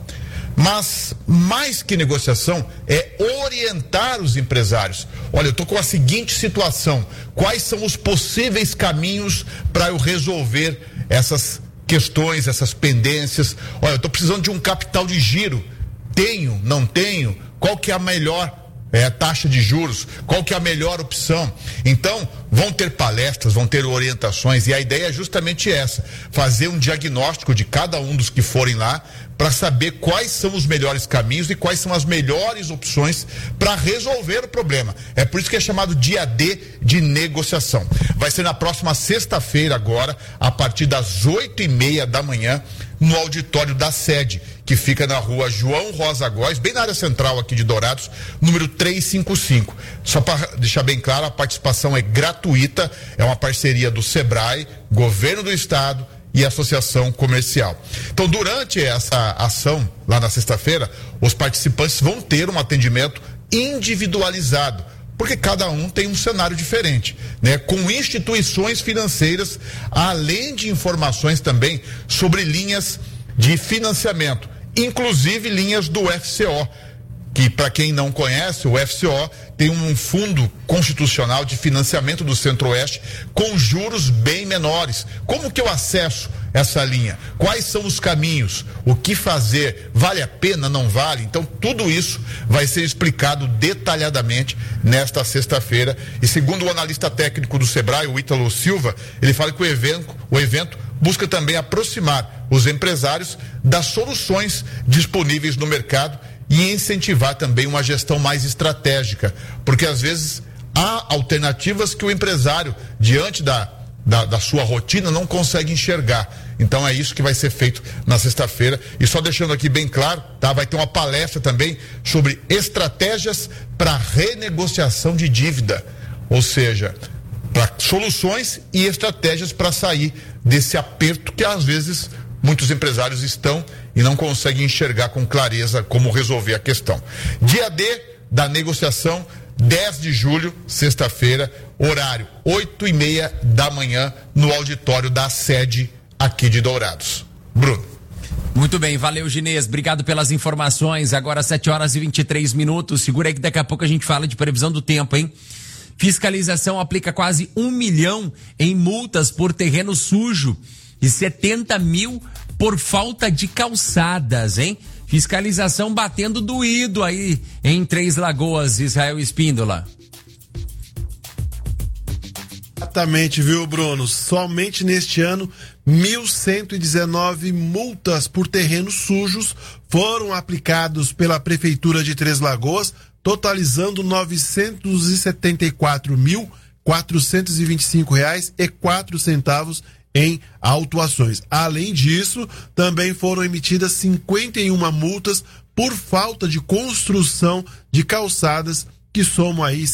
Mas mais que negociação, é orientar os empresários. Olha, eu estou com a seguinte situação: quais são os possíveis caminhos para eu resolver essas questões, essas pendências? Olha, eu estou precisando de um capital de giro. Tenho, não tenho? Qual que é a melhor taxa de juros? Qual que é a melhor opção? Então, vão ter palestras, vão ter orientações, e a ideia é justamente essa: fazer um diagnóstico de cada um dos que forem lá, para saber quais são os melhores caminhos e quais são as melhores opções para resolver o problema. É por isso que é chamado dia D de negociação. Vai ser na próxima sexta-feira agora, a partir das 8:30 da manhã, no auditório da sede, que fica na rua João Rosa Góes, bem na área central aqui de Dourados, número 355. Só para deixar bem claro, a participação é gratuita, é uma parceria do Sebrae, Governo do Estado e Associação Comercial. Então, durante essa ação, lá na sexta-feira, os participantes vão ter um atendimento individualizado, porque cada um tem um cenário diferente, com instituições financeiras, além de informações também sobre linhas de financiamento, inclusive linhas do FCO, que, para quem não conhece, o FCO tem um fundo constitucional de financiamento do Centro-Oeste com juros bem menores. Como que eu acesso essa linha? Quais são os caminhos? O que fazer? Vale a pena? Não vale? Então, tudo isso vai ser explicado detalhadamente nesta sexta-feira. E segundo o analista técnico do Sebrae, o Ítalo Silva, ele fala que o evento busca também aproximar os empresários das soluções disponíveis no mercado e incentivar também uma gestão mais estratégica, porque às vezes há alternativas que o empresário, diante da sua rotina, não consegue enxergar. Então é isso que vai ser feito na sexta-feira. E só deixando aqui bem claro, vai ter uma palestra também sobre estratégias para renegociação de dívida, ou seja, para soluções e estratégias para sair desse aperto que às vezes muitos empresários estão e não conseguem enxergar com clareza como resolver a questão. Dia D da negociação, 10 de julho, sexta-feira, horário 8:30 da manhã, no auditório da sede aqui de Dourados. Bruno. Muito bem, valeu, Ginês, obrigado pelas informações. Agora 7 horas e 23 minutos, segura aí que daqui a pouco a gente fala de previsão do tempo, hein? Fiscalização aplica quase 1 milhão em multas por terreno sujo e 70 mil por falta de calçadas, hein? Fiscalização batendo doído aí em Três Lagoas, Israel Espíndola. Exatamente, viu, Bruno? Somente neste ano, 1.119 multas por terrenos sujos foram aplicados pela Prefeitura de Três Lagoas, totalizando R$ 974.425,04 em autuações. Além disso, também foram emitidas 51 multas por falta de construção de calçadas, que somam aí R$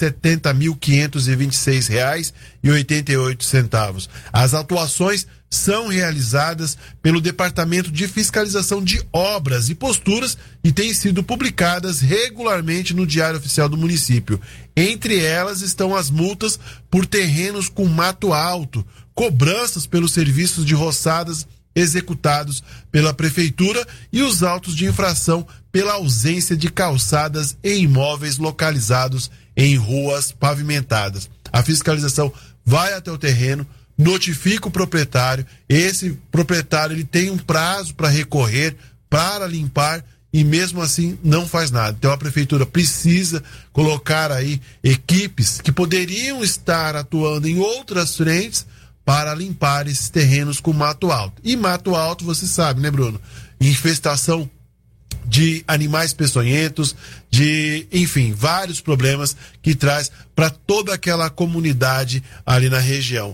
70.526,88. As autuações são realizadas pelo Departamento de Fiscalização de Obras e Posturas e têm sido publicadas regularmente no Diário Oficial do município. Entre elas estão as multas por terrenos com mato alto, cobranças pelos serviços de roçadas executados pela Prefeitura e os autos de infração pela ausência de calçadas em imóveis localizados em ruas pavimentadas. A fiscalização vai até o terreno, notifica o proprietário, esse proprietário ele tem um prazo para recorrer, para limpar, e mesmo assim não faz nada. Então a Prefeitura precisa colocar aí equipes que poderiam estar atuando em outras frentes para limpar esses terrenos com mato alto. E mato alto, você sabe, né, Bruno? Infestação de animais peçonhentos, enfim, vários problemas que traz para toda aquela comunidade ali na região.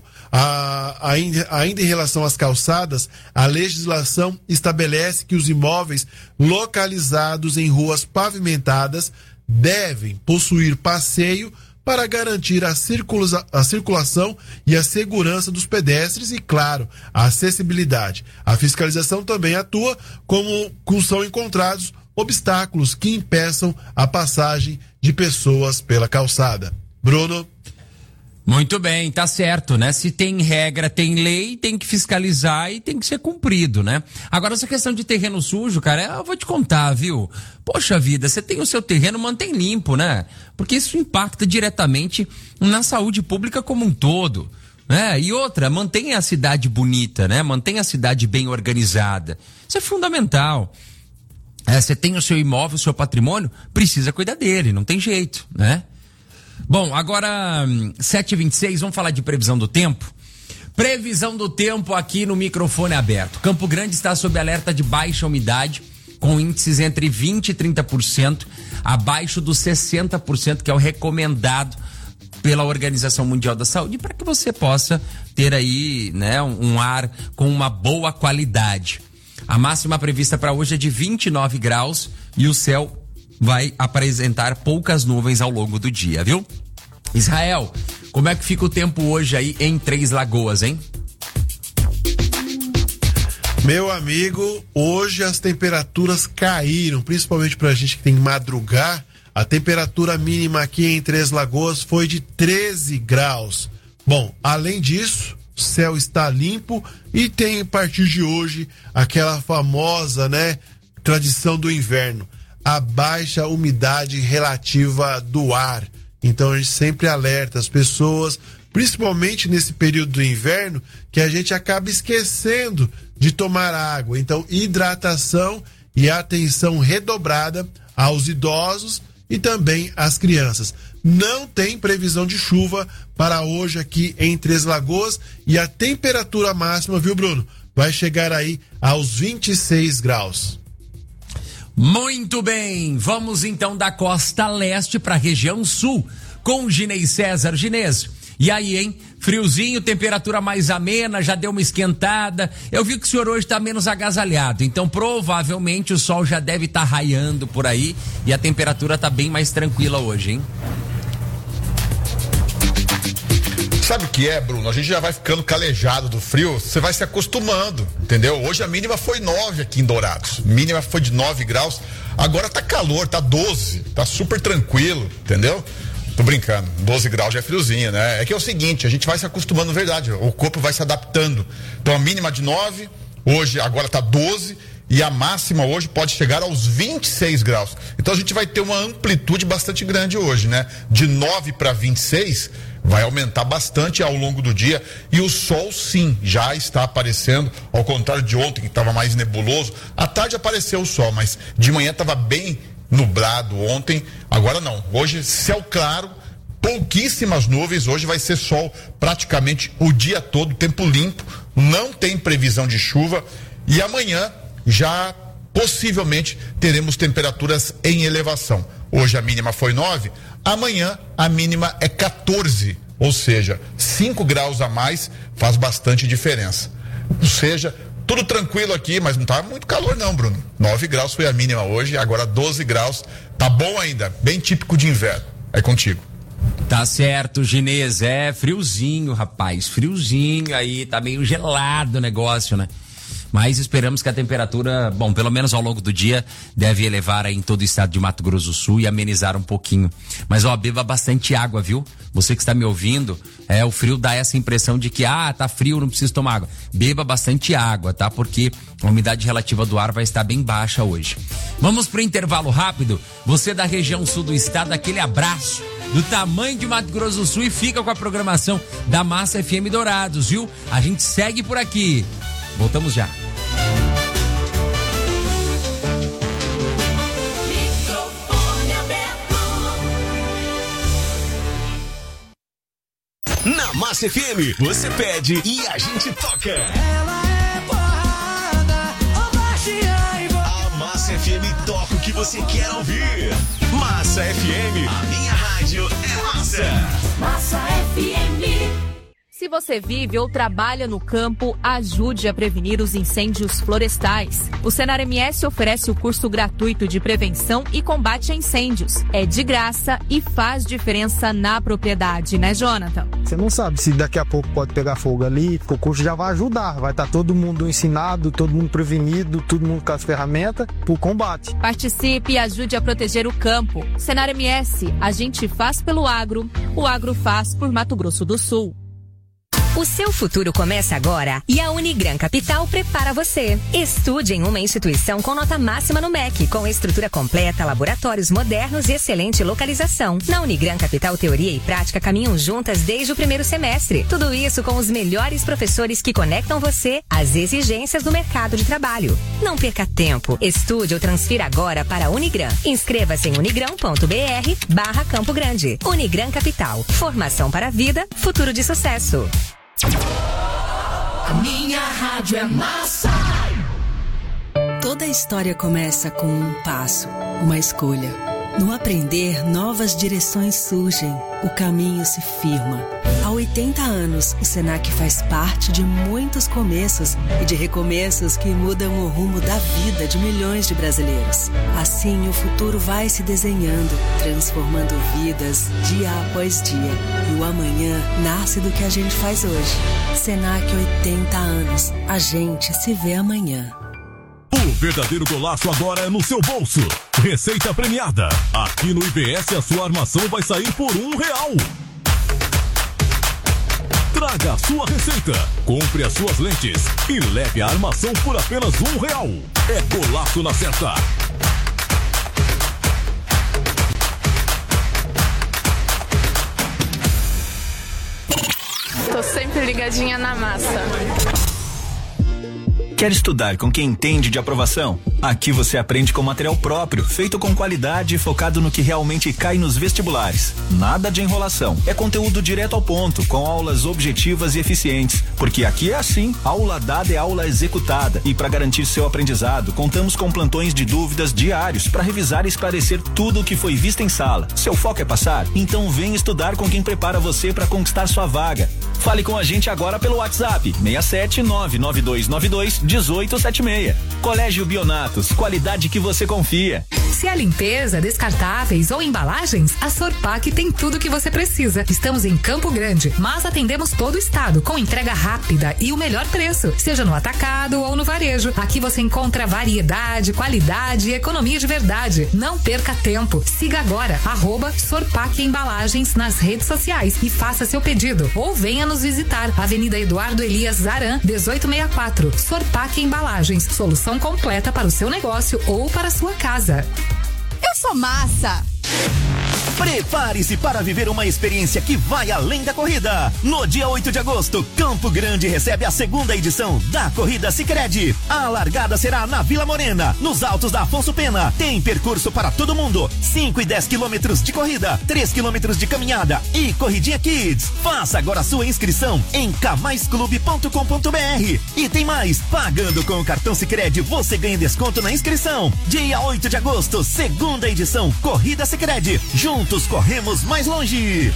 Ainda em relação às calçadas, a legislação estabelece que os imóveis localizados em ruas pavimentadas devem possuir passeio para garantir a circulação e a segurança dos pedestres e, claro, a acessibilidade. A fiscalização também atua como são encontrados obstáculos que impeçam a passagem de pessoas pela calçada. Bruno? Muito bem, tá certo, né? Se tem regra, tem lei, tem que fiscalizar e tem que ser cumprido, né? Agora, essa questão de terreno sujo, cara, eu vou te contar, viu? Poxa vida, você tem o seu terreno, mantém limpo, né? Porque isso impacta diretamente na saúde pública como um todo, né? E outra, mantenha a cidade bonita, né? Mantenha a cidade bem organizada. Isso é fundamental. Você tem o seu imóvel, o seu patrimônio, precisa cuidar dele, não tem jeito, né? Bom, agora 7h26, vamos falar de previsão do tempo? Previsão do tempo aqui no microfone aberto. Campo Grande está sob alerta de baixa umidade, com índices entre 20% e 30%, abaixo dos 60%, que é o recomendado pela Organização Mundial da Saúde, para que você possa ter aí, né, um ar com uma boa qualidade. A máxima prevista para hoje é de 29 graus e o céu vai apresentar poucas nuvens ao longo do dia, viu? Israel, como é que fica o tempo hoje aí em Três Lagoas, hein? Meu amigo, hoje as temperaturas caíram, principalmente pra gente que tem que madrugar. A temperatura mínima aqui em Três Lagoas foi de 13 graus. Bom, além disso, o céu está limpo e tem, a partir de hoje, aquela famosa, né, tradição do inverno, a baixa umidade relativa do ar. Então a gente sempre alerta as pessoas, principalmente nesse período do inverno, que a gente acaba esquecendo de tomar água. Então, hidratação e atenção redobrada aos idosos e também às crianças. Não tem previsão de chuva para hoje aqui em Três Lagoas e a temperatura máxima, viu, Bruno, vai chegar aí aos 26 graus. Muito bem, vamos então da costa leste para a região sul com o Ginês César. Ginês, e aí, hein? Friozinho, temperatura mais amena, já deu uma esquentada. Eu vi que o senhor hoje está menos agasalhado, então provavelmente o sol já deve estar raiando por aí e a temperatura está bem mais tranquila hoje, hein? Sabe o que é, Bruno? A gente já vai ficando calejado do frio, você vai se acostumando, entendeu? Hoje a mínima foi 9 aqui em Dourados, mínima foi de 9 graus, agora tá calor, tá 12, tá super tranquilo, entendeu? Tô brincando, 12 graus já é friozinho, né? É que é o seguinte, a gente vai se acostumando, verdade, o corpo vai se adaptando. Então a mínima de 9, hoje agora tá 12 e a máxima hoje pode chegar aos 26 graus. Então a gente vai ter uma amplitude bastante grande hoje, né? De 9 para 26 vai aumentar bastante ao longo do dia, e o sol sim já está aparecendo, ao contrário de ontem que estava mais nebuloso. À tarde apareceu o sol, mas de manhã estava bem nublado ontem. Agora não, hoje céu claro, pouquíssimas nuvens, hoje vai ser sol praticamente o dia todo, tempo limpo, não tem previsão de chuva, e amanhã já possivelmente teremos temperaturas em elevação. Hoje a mínima foi 9, amanhã a mínima é 14, ou seja, 5 graus a mais faz bastante diferença. Ou seja, tudo tranquilo aqui, mas não tá muito calor não, Bruno. 9 graus foi a mínima hoje, agora 12 graus, tá bom ainda, bem típico de inverno. É contigo. Tá certo, Ginês, friozinho, rapaz, friozinho aí, tá meio gelado o negócio, né? Mas esperamos que a temperatura, bom, pelo menos ao longo do dia, deve elevar aí em todo o estado de Mato Grosso do Sul e amenizar um pouquinho. Mas, beba bastante água, viu? Você que está me ouvindo, o frio dá essa impressão de que, tá frio, não preciso tomar água. Beba bastante água, tá? Porque a umidade relativa do ar vai estar bem baixa hoje. Vamos pro intervalo rápido. Você da região sul do estado, aquele abraço do tamanho de Mato Grosso do Sul e fica com a programação da Massa FM Dourados, viu? A gente segue por aqui. Voltamos já. Na Massa FM, você pede e a gente toca. Ela é porrada, a Massa FM toca o que você quer ouvir. Massa FM, a minha rádio é massa. Massa FM. Se você vive ou trabalha no campo, ajude a prevenir os incêndios florestais. O Senar MS oferece o curso gratuito de prevenção e combate a incêndios. É de graça e faz diferença na propriedade, né, Jonathan? Você não sabe se daqui a pouco pode pegar fogo ali, o curso já vai ajudar. Vai estar todo mundo ensinado, todo mundo prevenido, todo mundo com as ferramentas pro combate. Participe e ajude a proteger o campo. Senar MS, a gente faz pelo agro, o agro faz por Mato Grosso do Sul. O seu futuro começa agora e a Unigran Capital prepara você. Estude em uma instituição com nota máxima no MEC, com estrutura completa, laboratórios modernos e excelente localização. Na Unigran Capital, teoria e prática caminham juntas desde o primeiro semestre. Tudo isso com os melhores professores que conectam você às exigências do mercado de trabalho. Não perca tempo. Estude ou transfira agora para a Unigran. Inscreva-se em unigran.br/Campo Grande. Unigran Capital. Formação para a vida, futuro de sucesso. A minha rádio é massa. Toda história começa com um passo, uma escolha. No aprender, novas direções surgem, o caminho se firma. Há 80 anos, o Senac faz parte de muitos começos e de recomeços que mudam o rumo da vida de milhões de brasileiros. Assim, o futuro vai se desenhando, transformando vidas dia após dia. E o amanhã nasce do que a gente faz hoje. Senac, 80 anos. A gente se vê amanhã. O verdadeiro golaço agora é no seu bolso. Receita premiada. Aqui no IBS a sua armação vai sair por R$1. Traga a sua receita, compre as suas lentes e leve a armação por apenas R$1. É golaço na certa. Tô sempre ligadinha na massa. Quer estudar com quem entende de aprovação? Aqui você aprende com material próprio, feito com qualidade e focado no que realmente cai nos vestibulares. Nada de enrolação. É conteúdo direto ao ponto, com aulas objetivas e eficientes. Porque aqui é assim, aula dada é aula executada. E para garantir seu aprendizado, contamos com plantões de dúvidas diários para revisar e esclarecer tudo o que foi visto em sala. Seu foco é passar? Então vem estudar com quem prepara você para conquistar sua vaga. Fale com a gente agora pelo WhatsApp 67992921876. Colégio Bionatos, qualidade que você confia. Se é limpeza, descartáveis ou embalagens, a Sorpac tem tudo que você precisa. Estamos em Campo Grande, mas atendemos todo o estado com entrega rápida e o melhor preço, seja no atacado ou no varejo. Aqui você encontra variedade, qualidade e economia de verdade. Não perca tempo. Siga agora @Sorpac Embalagens nas redes sociais e faça seu pedido ou venha nos visitar. Avenida Eduardo Elias Zaran, 1864. Sorpac Embalagens, solução completa para o seu negócio ou para a sua casa. Eu sou massa. Prepare-se para viver uma experiência que vai além da corrida. No dia 8 de agosto, Campo Grande recebe a segunda edição da Corrida Sicredi. A largada será na Vila Morena, nos altos da Afonso Pena. Tem percurso para todo mundo, 5 e 10 quilômetros de corrida, 3 quilômetros de caminhada e corridinha Kids. Faça agora a sua inscrição em camaisclube.com.br. E tem mais, pagando com o cartão Sicredi você ganha desconto na inscrição. Dia 8 de agosto, segunda edição Corrida Sicredi. Juntos corremos mais longe.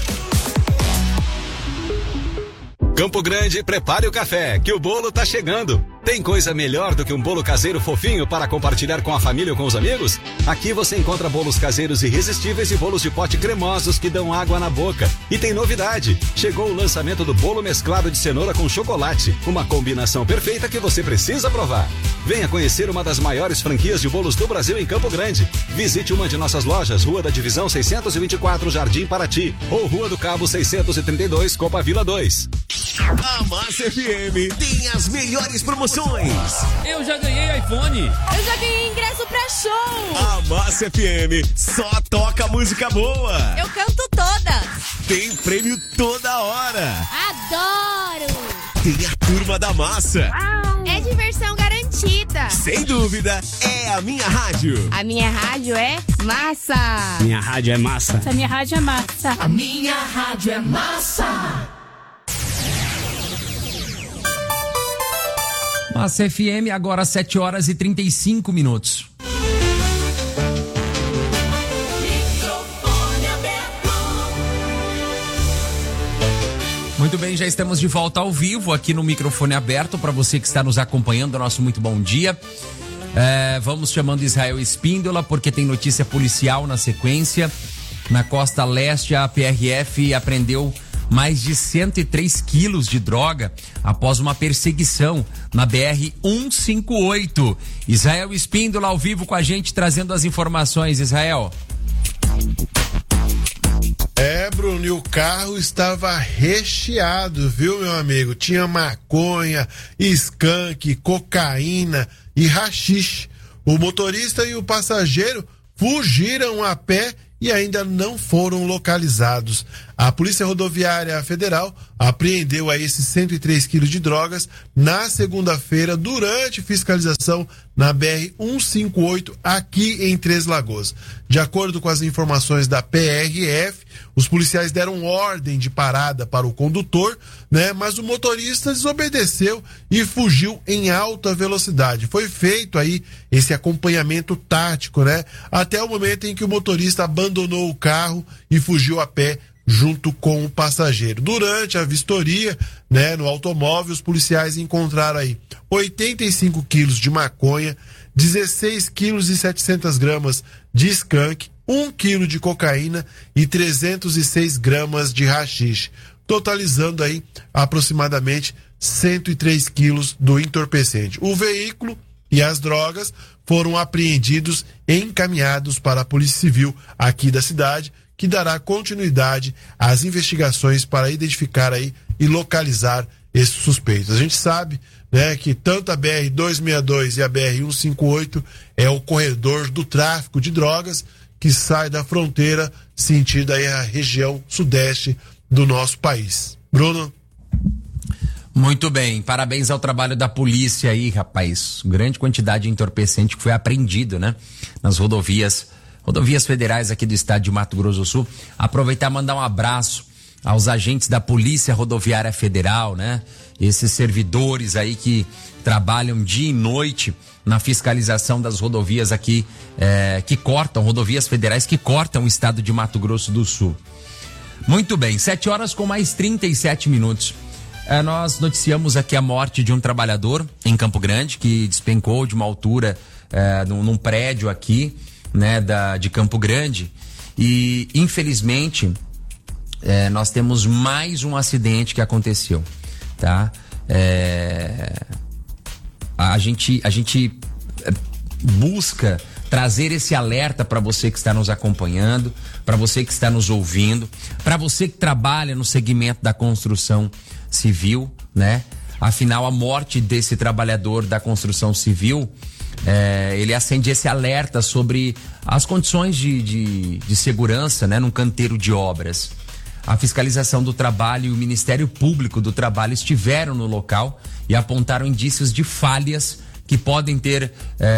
Campo Grande, prepare o café, que o bolo tá chegando. Tem coisa melhor do que um bolo caseiro fofinho para compartilhar com a família ou com os amigos? Aqui você encontra bolos caseiros irresistíveis e bolos de pote cremosos que dão água na boca. E tem novidade, chegou o lançamento do bolo mesclado de cenoura com chocolate, uma combinação perfeita que você precisa provar. Venha conhecer uma das maiores franquias de bolos do Brasil em Campo Grande. Visite uma de nossas lojas, Rua da Divisão 624, Jardim Paraty, ou Rua do Cabo 632, Copa Vila 2. A Massa FM tem as melhores promoções. Eu já ganhei iPhone. Eu já ganhei ingresso pra show. A Massa FM só toca música boa. Eu canto todas. Tem prêmio toda hora. Adoro. Tem a turma da massa. É diversão garantida. Sem dúvida, é a minha rádio. A minha rádio é massa. Minha rádio é massa. A minha rádio é massa. A minha rádio é massa. Massa FM, agora 7 horas e 35 minutos. Muito bem, já estamos de volta ao vivo aqui no microfone aberto para você que está nos acompanhando. Nosso muito bom dia. Vamos chamando Israel Espíndola porque tem notícia policial na sequência. Na costa leste, a PRF apreendeu mais de 103 quilos de droga após uma perseguição na BR-158. Israel Espíndola ao vivo com a gente, trazendo as informações. Israel. Bruno, e o carro estava recheado, viu, meu amigo? Tinha maconha, skunk, cocaína e haxixe. O motorista e o passageiro fugiram a pé e ainda não foram localizados. A Polícia Rodoviária Federal apreendeu aí esses 103 quilos de drogas na segunda-feira durante fiscalização na BR-158 aqui em Três Lagoas. De acordo com as informações da PRF, os policiais deram ordem de parada para o condutor, né? Mas o motorista desobedeceu e fugiu em alta velocidade. Foi feito aí esse acompanhamento tático, né? Até o momento em que o motorista abandonou o carro e fugiu a pé junto com o passageiro. Durante a vistoria, né, no automóvel, os policiais encontraram aí 85 quilos de maconha, 16 quilos e 700 gramas de skunk, 1 quilo de cocaína e 306 gramas de haxixe, totalizando aí aproximadamente 103 quilos do entorpecente. O veículo e as drogas foram apreendidos e encaminhados para a Polícia Civil aqui da cidade, que dará continuidade às investigações para identificar aí e localizar esses suspeitos. A gente sabe, né, que tanto a BR-262 e a BR-158 é o corredor do tráfico de drogas que sai da fronteira sentido aí a região sudeste do nosso país. Bruno? Muito bem, parabéns ao trabalho da polícia aí, rapaz. Grande quantidade de entorpecente que foi apreendido, né, nas rodovias federais aqui do estado de Mato Grosso do Sul. Aproveitar e mandar um abraço aos agentes da Polícia Rodoviária Federal, né? Esses servidores aí que trabalham dia e noite na fiscalização das rodovias aqui, rodovias federais que cortam o estado de Mato Grosso do Sul. Muito bem, 7 horas com mais 37 minutos. Nós noticiamos aqui a morte de um trabalhador em Campo Grande que despencou de uma altura num prédio aqui. né, de Campo Grande, e infelizmente nós temos mais um acidente que aconteceu, tá? A gente busca trazer esse alerta para você que está nos acompanhando, para você que está nos ouvindo, para você que trabalha no segmento da construção civil, né? Afinal, a morte desse trabalhador da construção civil, ele acende esse alerta sobre as condições de segurança, né, num canteiro de obras. A Fiscalização do Trabalho e o Ministério Público do Trabalho estiveram no local e apontaram indícios de falhas que podem ter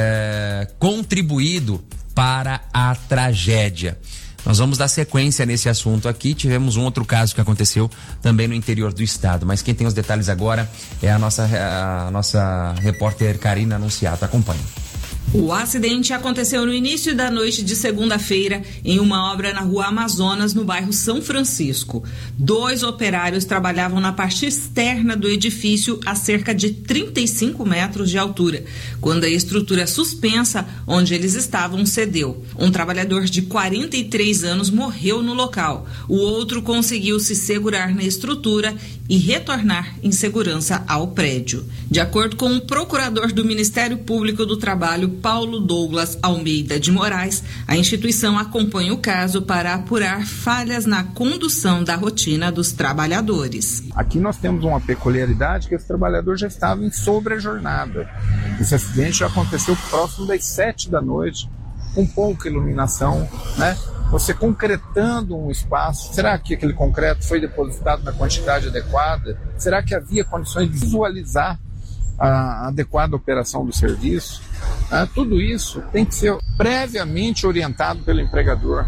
contribuído para a tragédia. Nós vamos dar sequência nesse assunto aqui. Tivemos um outro caso que aconteceu também no interior do estado, mas quem tem os detalhes agora é a nossa repórter Karina Anunciato. Acompanhe. O acidente aconteceu no início da noite de segunda-feira em uma obra na Rua Amazonas, no bairro São Francisco. 2 operários trabalhavam na parte externa do edifício a cerca de 35 metros de altura, quando a estrutura suspensa onde eles estavam cedeu. Um trabalhador de 43 anos morreu no local. O outro conseguiu se segurar na estrutura e retornar em segurança ao prédio. De acordo com o procurador do Ministério Público do Trabalho, Paulo Douglas Almeida de Moraes, a instituição acompanha o caso para apurar falhas na condução da rotina dos trabalhadores. Aqui nós temos uma peculiaridade que esse trabalhador já estava em sobrejornada. Esse acidente já aconteceu próximo das 7 da noite, com pouca iluminação, né? Você concretando um espaço, será que aquele concreto foi depositado na quantidade adequada? Será que havia condições de visualizar a adequada operação do serviço? Tudo isso tem que ser previamente orientado pelo empregador.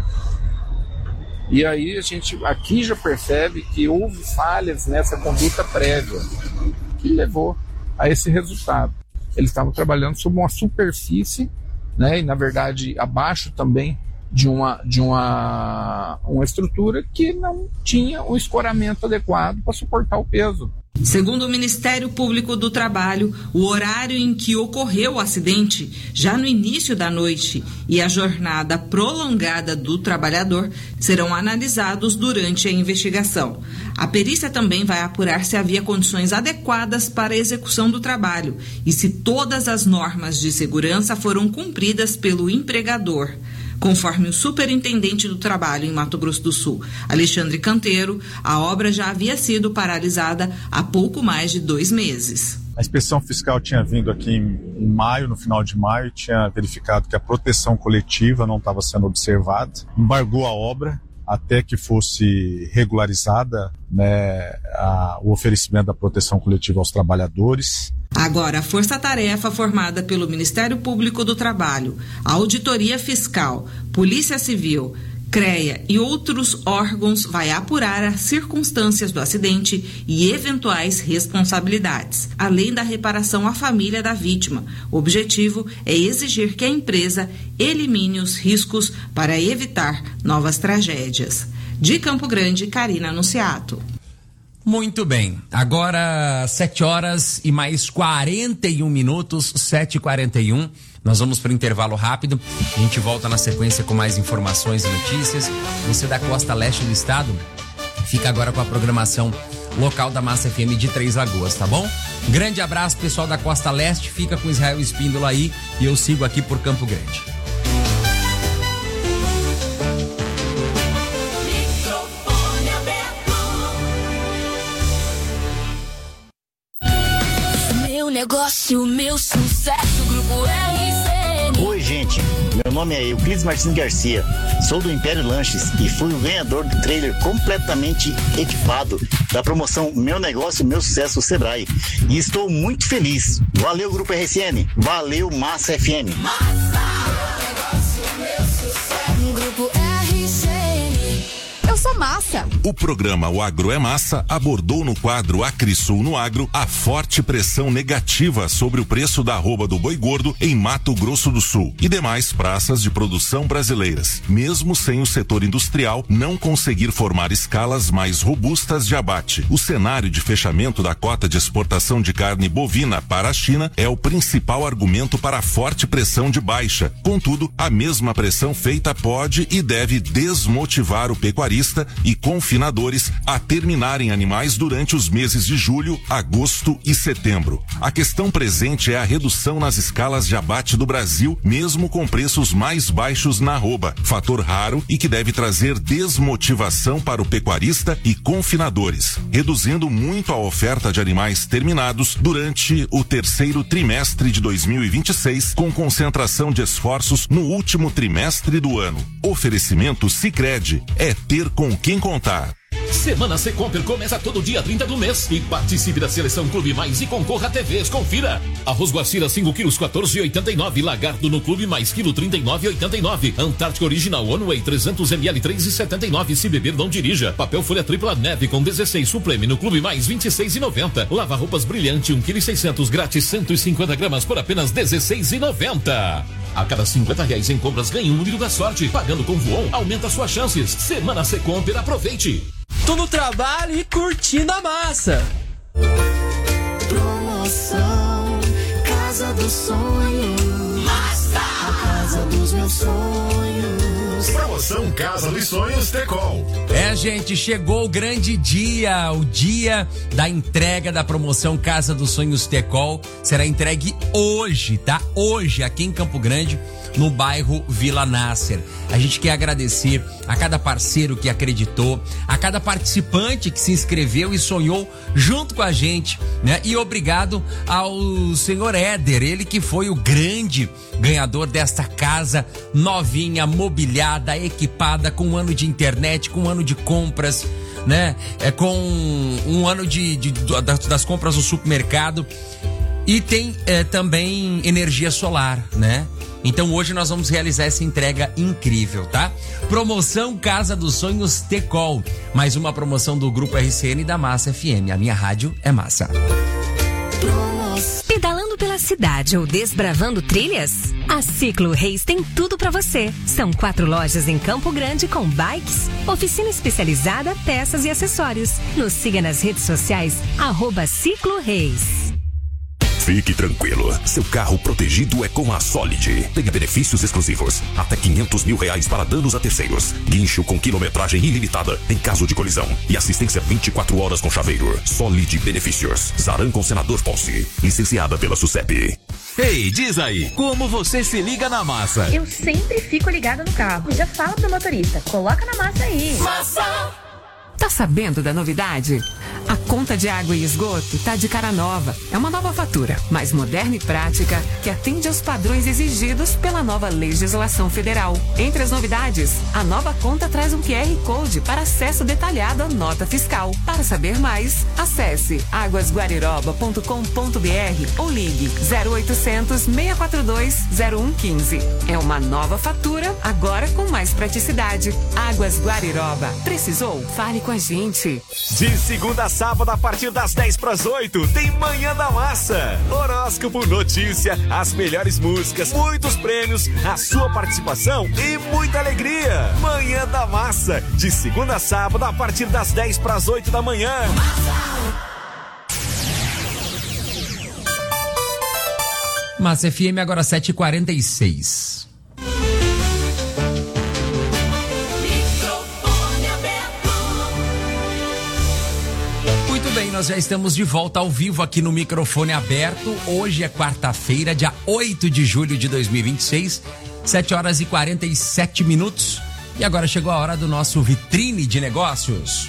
E aí a gente aqui já percebe que houve falhas nessa conduta prévia que levou a esse resultado. Eles estavam trabalhando sob uma superfície, né, e na verdade abaixo também de uma estrutura que não tinha o escoramento adequado para suportar o peso. Segundo o Ministério Público do Trabalho, o horário em que ocorreu o acidente, já no início da noite, e a jornada prolongada do trabalhador serão analisados durante a investigação. A perícia também vai apurar se havia condições adequadas para a execução do trabalho e se todas as normas de segurança foram cumpridas pelo empregador. Conforme o superintendente do trabalho em Mato Grosso do Sul, Alexandre Canteiro, a obra já havia sido paralisada há pouco mais de 2 meses. A inspeção fiscal tinha vindo aqui em maio, no final de maio, tinha verificado que a proteção coletiva não estava sendo observada, embargou a obra até que fosse regularizada, né, o oferecimento da proteção coletiva aos trabalhadores. Agora, a força-tarefa formada pelo Ministério Público do Trabalho, a Auditoria Fiscal, Polícia Civil, CREA e outros órgãos vai apurar as circunstâncias do acidente e eventuais responsabilidades, além da reparação à família da vítima. O objetivo é exigir que a empresa elimine os riscos para evitar novas tragédias. De Campo Grande, Karina Anunciato. Muito bem, agora 7 horas e mais 41 minutos, 7h41. Nós vamos para o intervalo rápido. A gente volta na sequência com mais informações e notícias. Você da costa leste do estado, fica agora com a programação local da Massa FM de Três Lagoas, tá bom? Grande abraço, pessoal da costa leste. Fica com Israel Espíndola aí e eu sigo aqui por Campo Grande. Negócio, meu sucesso, Grupo RCN. Oi, gente. Meu nome é Euclides Martins Garcia. Sou do Império Lanches e fui o ganhador do trailer completamente equipado da promoção Meu Negócio, Meu Sucesso Sebrae. E estou muito feliz. Valeu, Grupo RCN. Valeu, Massa FM. Massa! Meu negócio, meu sucesso. Grupo RCN. Eu sou massa. O programa O Agro é Massa abordou no quadro AcriSul no Agro a forte pressão negativa sobre o preço da arroba do boi gordo em Mato Grosso do Sul e demais praças de produção brasileiras, mesmo sem o setor industrial não conseguir formar escalas mais robustas de abate. O cenário de fechamento da cota de exportação de carne bovina para a China é o principal argumento para a forte pressão de baixa. Contudo, a mesma pressão feita pode e deve desmotivar o pecuarista e confinadores a terminarem animais durante os meses de julho, agosto e setembro. A questão presente é a redução nas escalas de abate do Brasil, mesmo com preços mais baixos na arroba, fator raro e que deve trazer desmotivação para o pecuarista e confinadores, reduzindo muito a oferta de animais terminados durante o terceiro trimestre de 2026, com concentração de esforços no último trimestre do ano. Oferecimento Sicredi, é ter com quem contar. Semana Secomper começa todo dia 30 do mês e participe da Seleção Clube Mais e concorra a TVs. Confira. Arroz Guacira 5 quilos 14,89. Lagarto no Clube Mais quilo 39,89. Antártica Original One Way 300 ml 3,79. Se beber não dirija. Papel folha tripla neve com 16 Supreme no Clube Mais 26,90. Lava roupas brilhante 1,6 kg grátis 150 gramas por apenas 16,90. A cada R$50 em compras ganhe um número da sorte. Pagando com Voon, aumenta suas chances. Semana Secomper, aproveite. Tô no trabalho e curtindo a massa. Promoção Casa dos Sonhos. Massa! A casa dos meus sonhos. Promoção Casa dos Sonhos Tecol. Gente, chegou o grande dia, o dia da entrega da promoção Casa dos Sonhos Tecol. Será entregue hoje, tá? Hoje, aqui em Campo Grande, no bairro Vila Nasser. A gente quer agradecer a cada parceiro que acreditou, a cada participante que se inscreveu e sonhou junto com a gente, né? E obrigado ao senhor Éder, ele que foi o grande ganhador desta casa novinha, mobiliada, equipada, com um ano de internet, com um ano de compras, né? Com um ano das compras no supermercado. E tem também energia solar, né? Então hoje nós vamos realizar essa entrega incrível, tá? Promoção Casa dos Sonhos Tecol. Mais uma promoção do Grupo RCN e da Massa FM. A minha rádio é Massa. Pedalando pela cidade ou desbravando trilhas? A Ciclo Reis tem tudo pra você. São 4 lojas em Campo Grande com bikes, oficina especializada, peças e acessórios. Nos siga nas redes sociais, @Ciclo Reis. Fique tranquilo, seu carro protegido é com a Solid. Tenha benefícios exclusivos, até R$500 mil para danos a terceiros, guincho com quilometragem ilimitada em caso de colisão e assistência 24 horas com chaveiro. Solid Benefícios, Zaran com Senador Ponce, licenciada pela SUSEP. Ei, diz aí, como você se liga na massa? Eu sempre fico ligada no carro. Já falo pro motorista, coloca na massa aí. Massa! Tá sabendo da novidade? A conta de água e esgoto tá de cara nova. É uma nova fatura, mais moderna e prática, que atende aos padrões exigidos pela nova legislação federal. Entre as novidades, a nova conta traz um QR Code para acesso detalhado à nota fiscal. Para saber mais, acesse aguasguariroba.com.br ou ligue 0800 642 0115. É uma nova fatura, agora com mais praticidade. Águas Guariroba. Precisou? Fale com a gente. De segunda a sábado, a partir das 7:50, tem Manhã da Massa. Horóscopo, notícia, as melhores músicas, muitos prêmios, a sua participação e muita alegria. Manhã da Massa, de segunda a sábado, a partir das 7:50 da manhã. Massa FM, agora 7h46. Nós já estamos de volta ao vivo aqui no Microfone Aberto. Hoje é quarta-feira, dia 8 de julho de 2026, 7h47. E agora chegou a hora do nosso Vitrine de Negócios.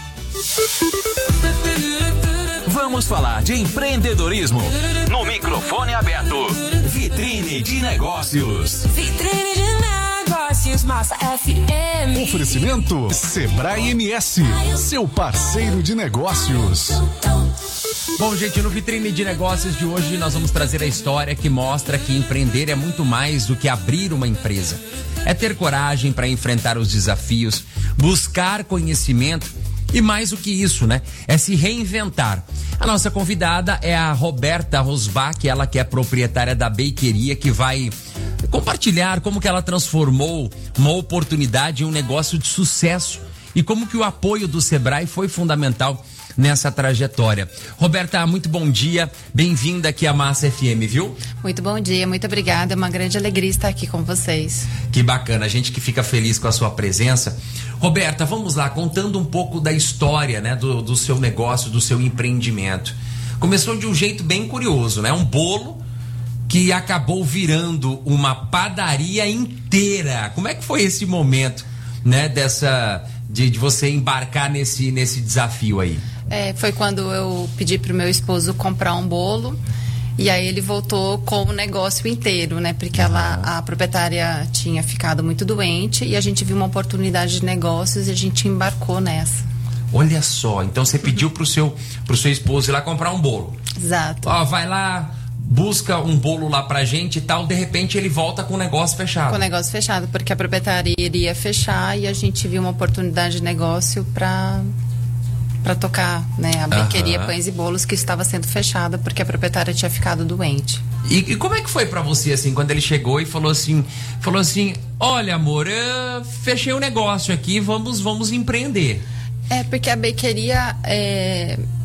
Vamos falar de empreendedorismo no Microfone Aberto. Vitrine de Negócios. Vitrine de Negócios, Massa FM. Oferecimento Sebrae MS, seu parceiro de negócios. Bom, gente, no Vitrine de Negócios de hoje nós vamos trazer a história que mostra que empreender é muito mais do que abrir uma empresa. É ter coragem para enfrentar os desafios, buscar conhecimento e mais do que isso, né? É se reinventar. A nossa convidada é a Roberta Rosbach, ela que é proprietária da bakeria, que vai compartilhar como que ela transformou uma oportunidade em um negócio de sucesso e como que o apoio do Sebrae foi fundamental nessa trajetória. Roberta, muito bom dia, bem-vinda aqui à Massa FM, viu? Muito bom dia, muito obrigada, é uma grande alegria estar aqui com vocês. Que bacana, a gente que fica feliz com a sua presença. Roberta, vamos lá, contando um pouco da história, né, do seu negócio, do seu empreendimento. Começou de um jeito bem curioso, né? Um bolo que acabou virando uma padaria inteira. Como é que foi esse momento, né, de você embarcar nesse desafio aí? Foi quando eu pedi pro meu esposo comprar um bolo e aí ele voltou com o negócio inteiro, né? Porque a proprietária tinha ficado muito doente e a gente viu uma oportunidade de negócios e a gente embarcou nessa. Olha só, então você pediu pro seu esposo ir lá comprar um bolo. Exato. Ó, vai lá, busca um bolo lá pra gente e tal, de repente ele volta com o negócio fechado. Com o negócio fechado, porque a proprietária iria fechar e a gente viu uma oportunidade de negócio para tocar, né, a bakeria Pães e Bolos, que estava sendo fechada porque a proprietária tinha ficado doente. E como é que foi pra você, assim, quando ele chegou e falou assim, olha amor, eu fechei o negócio aqui, vamos empreender. Porque a bakeria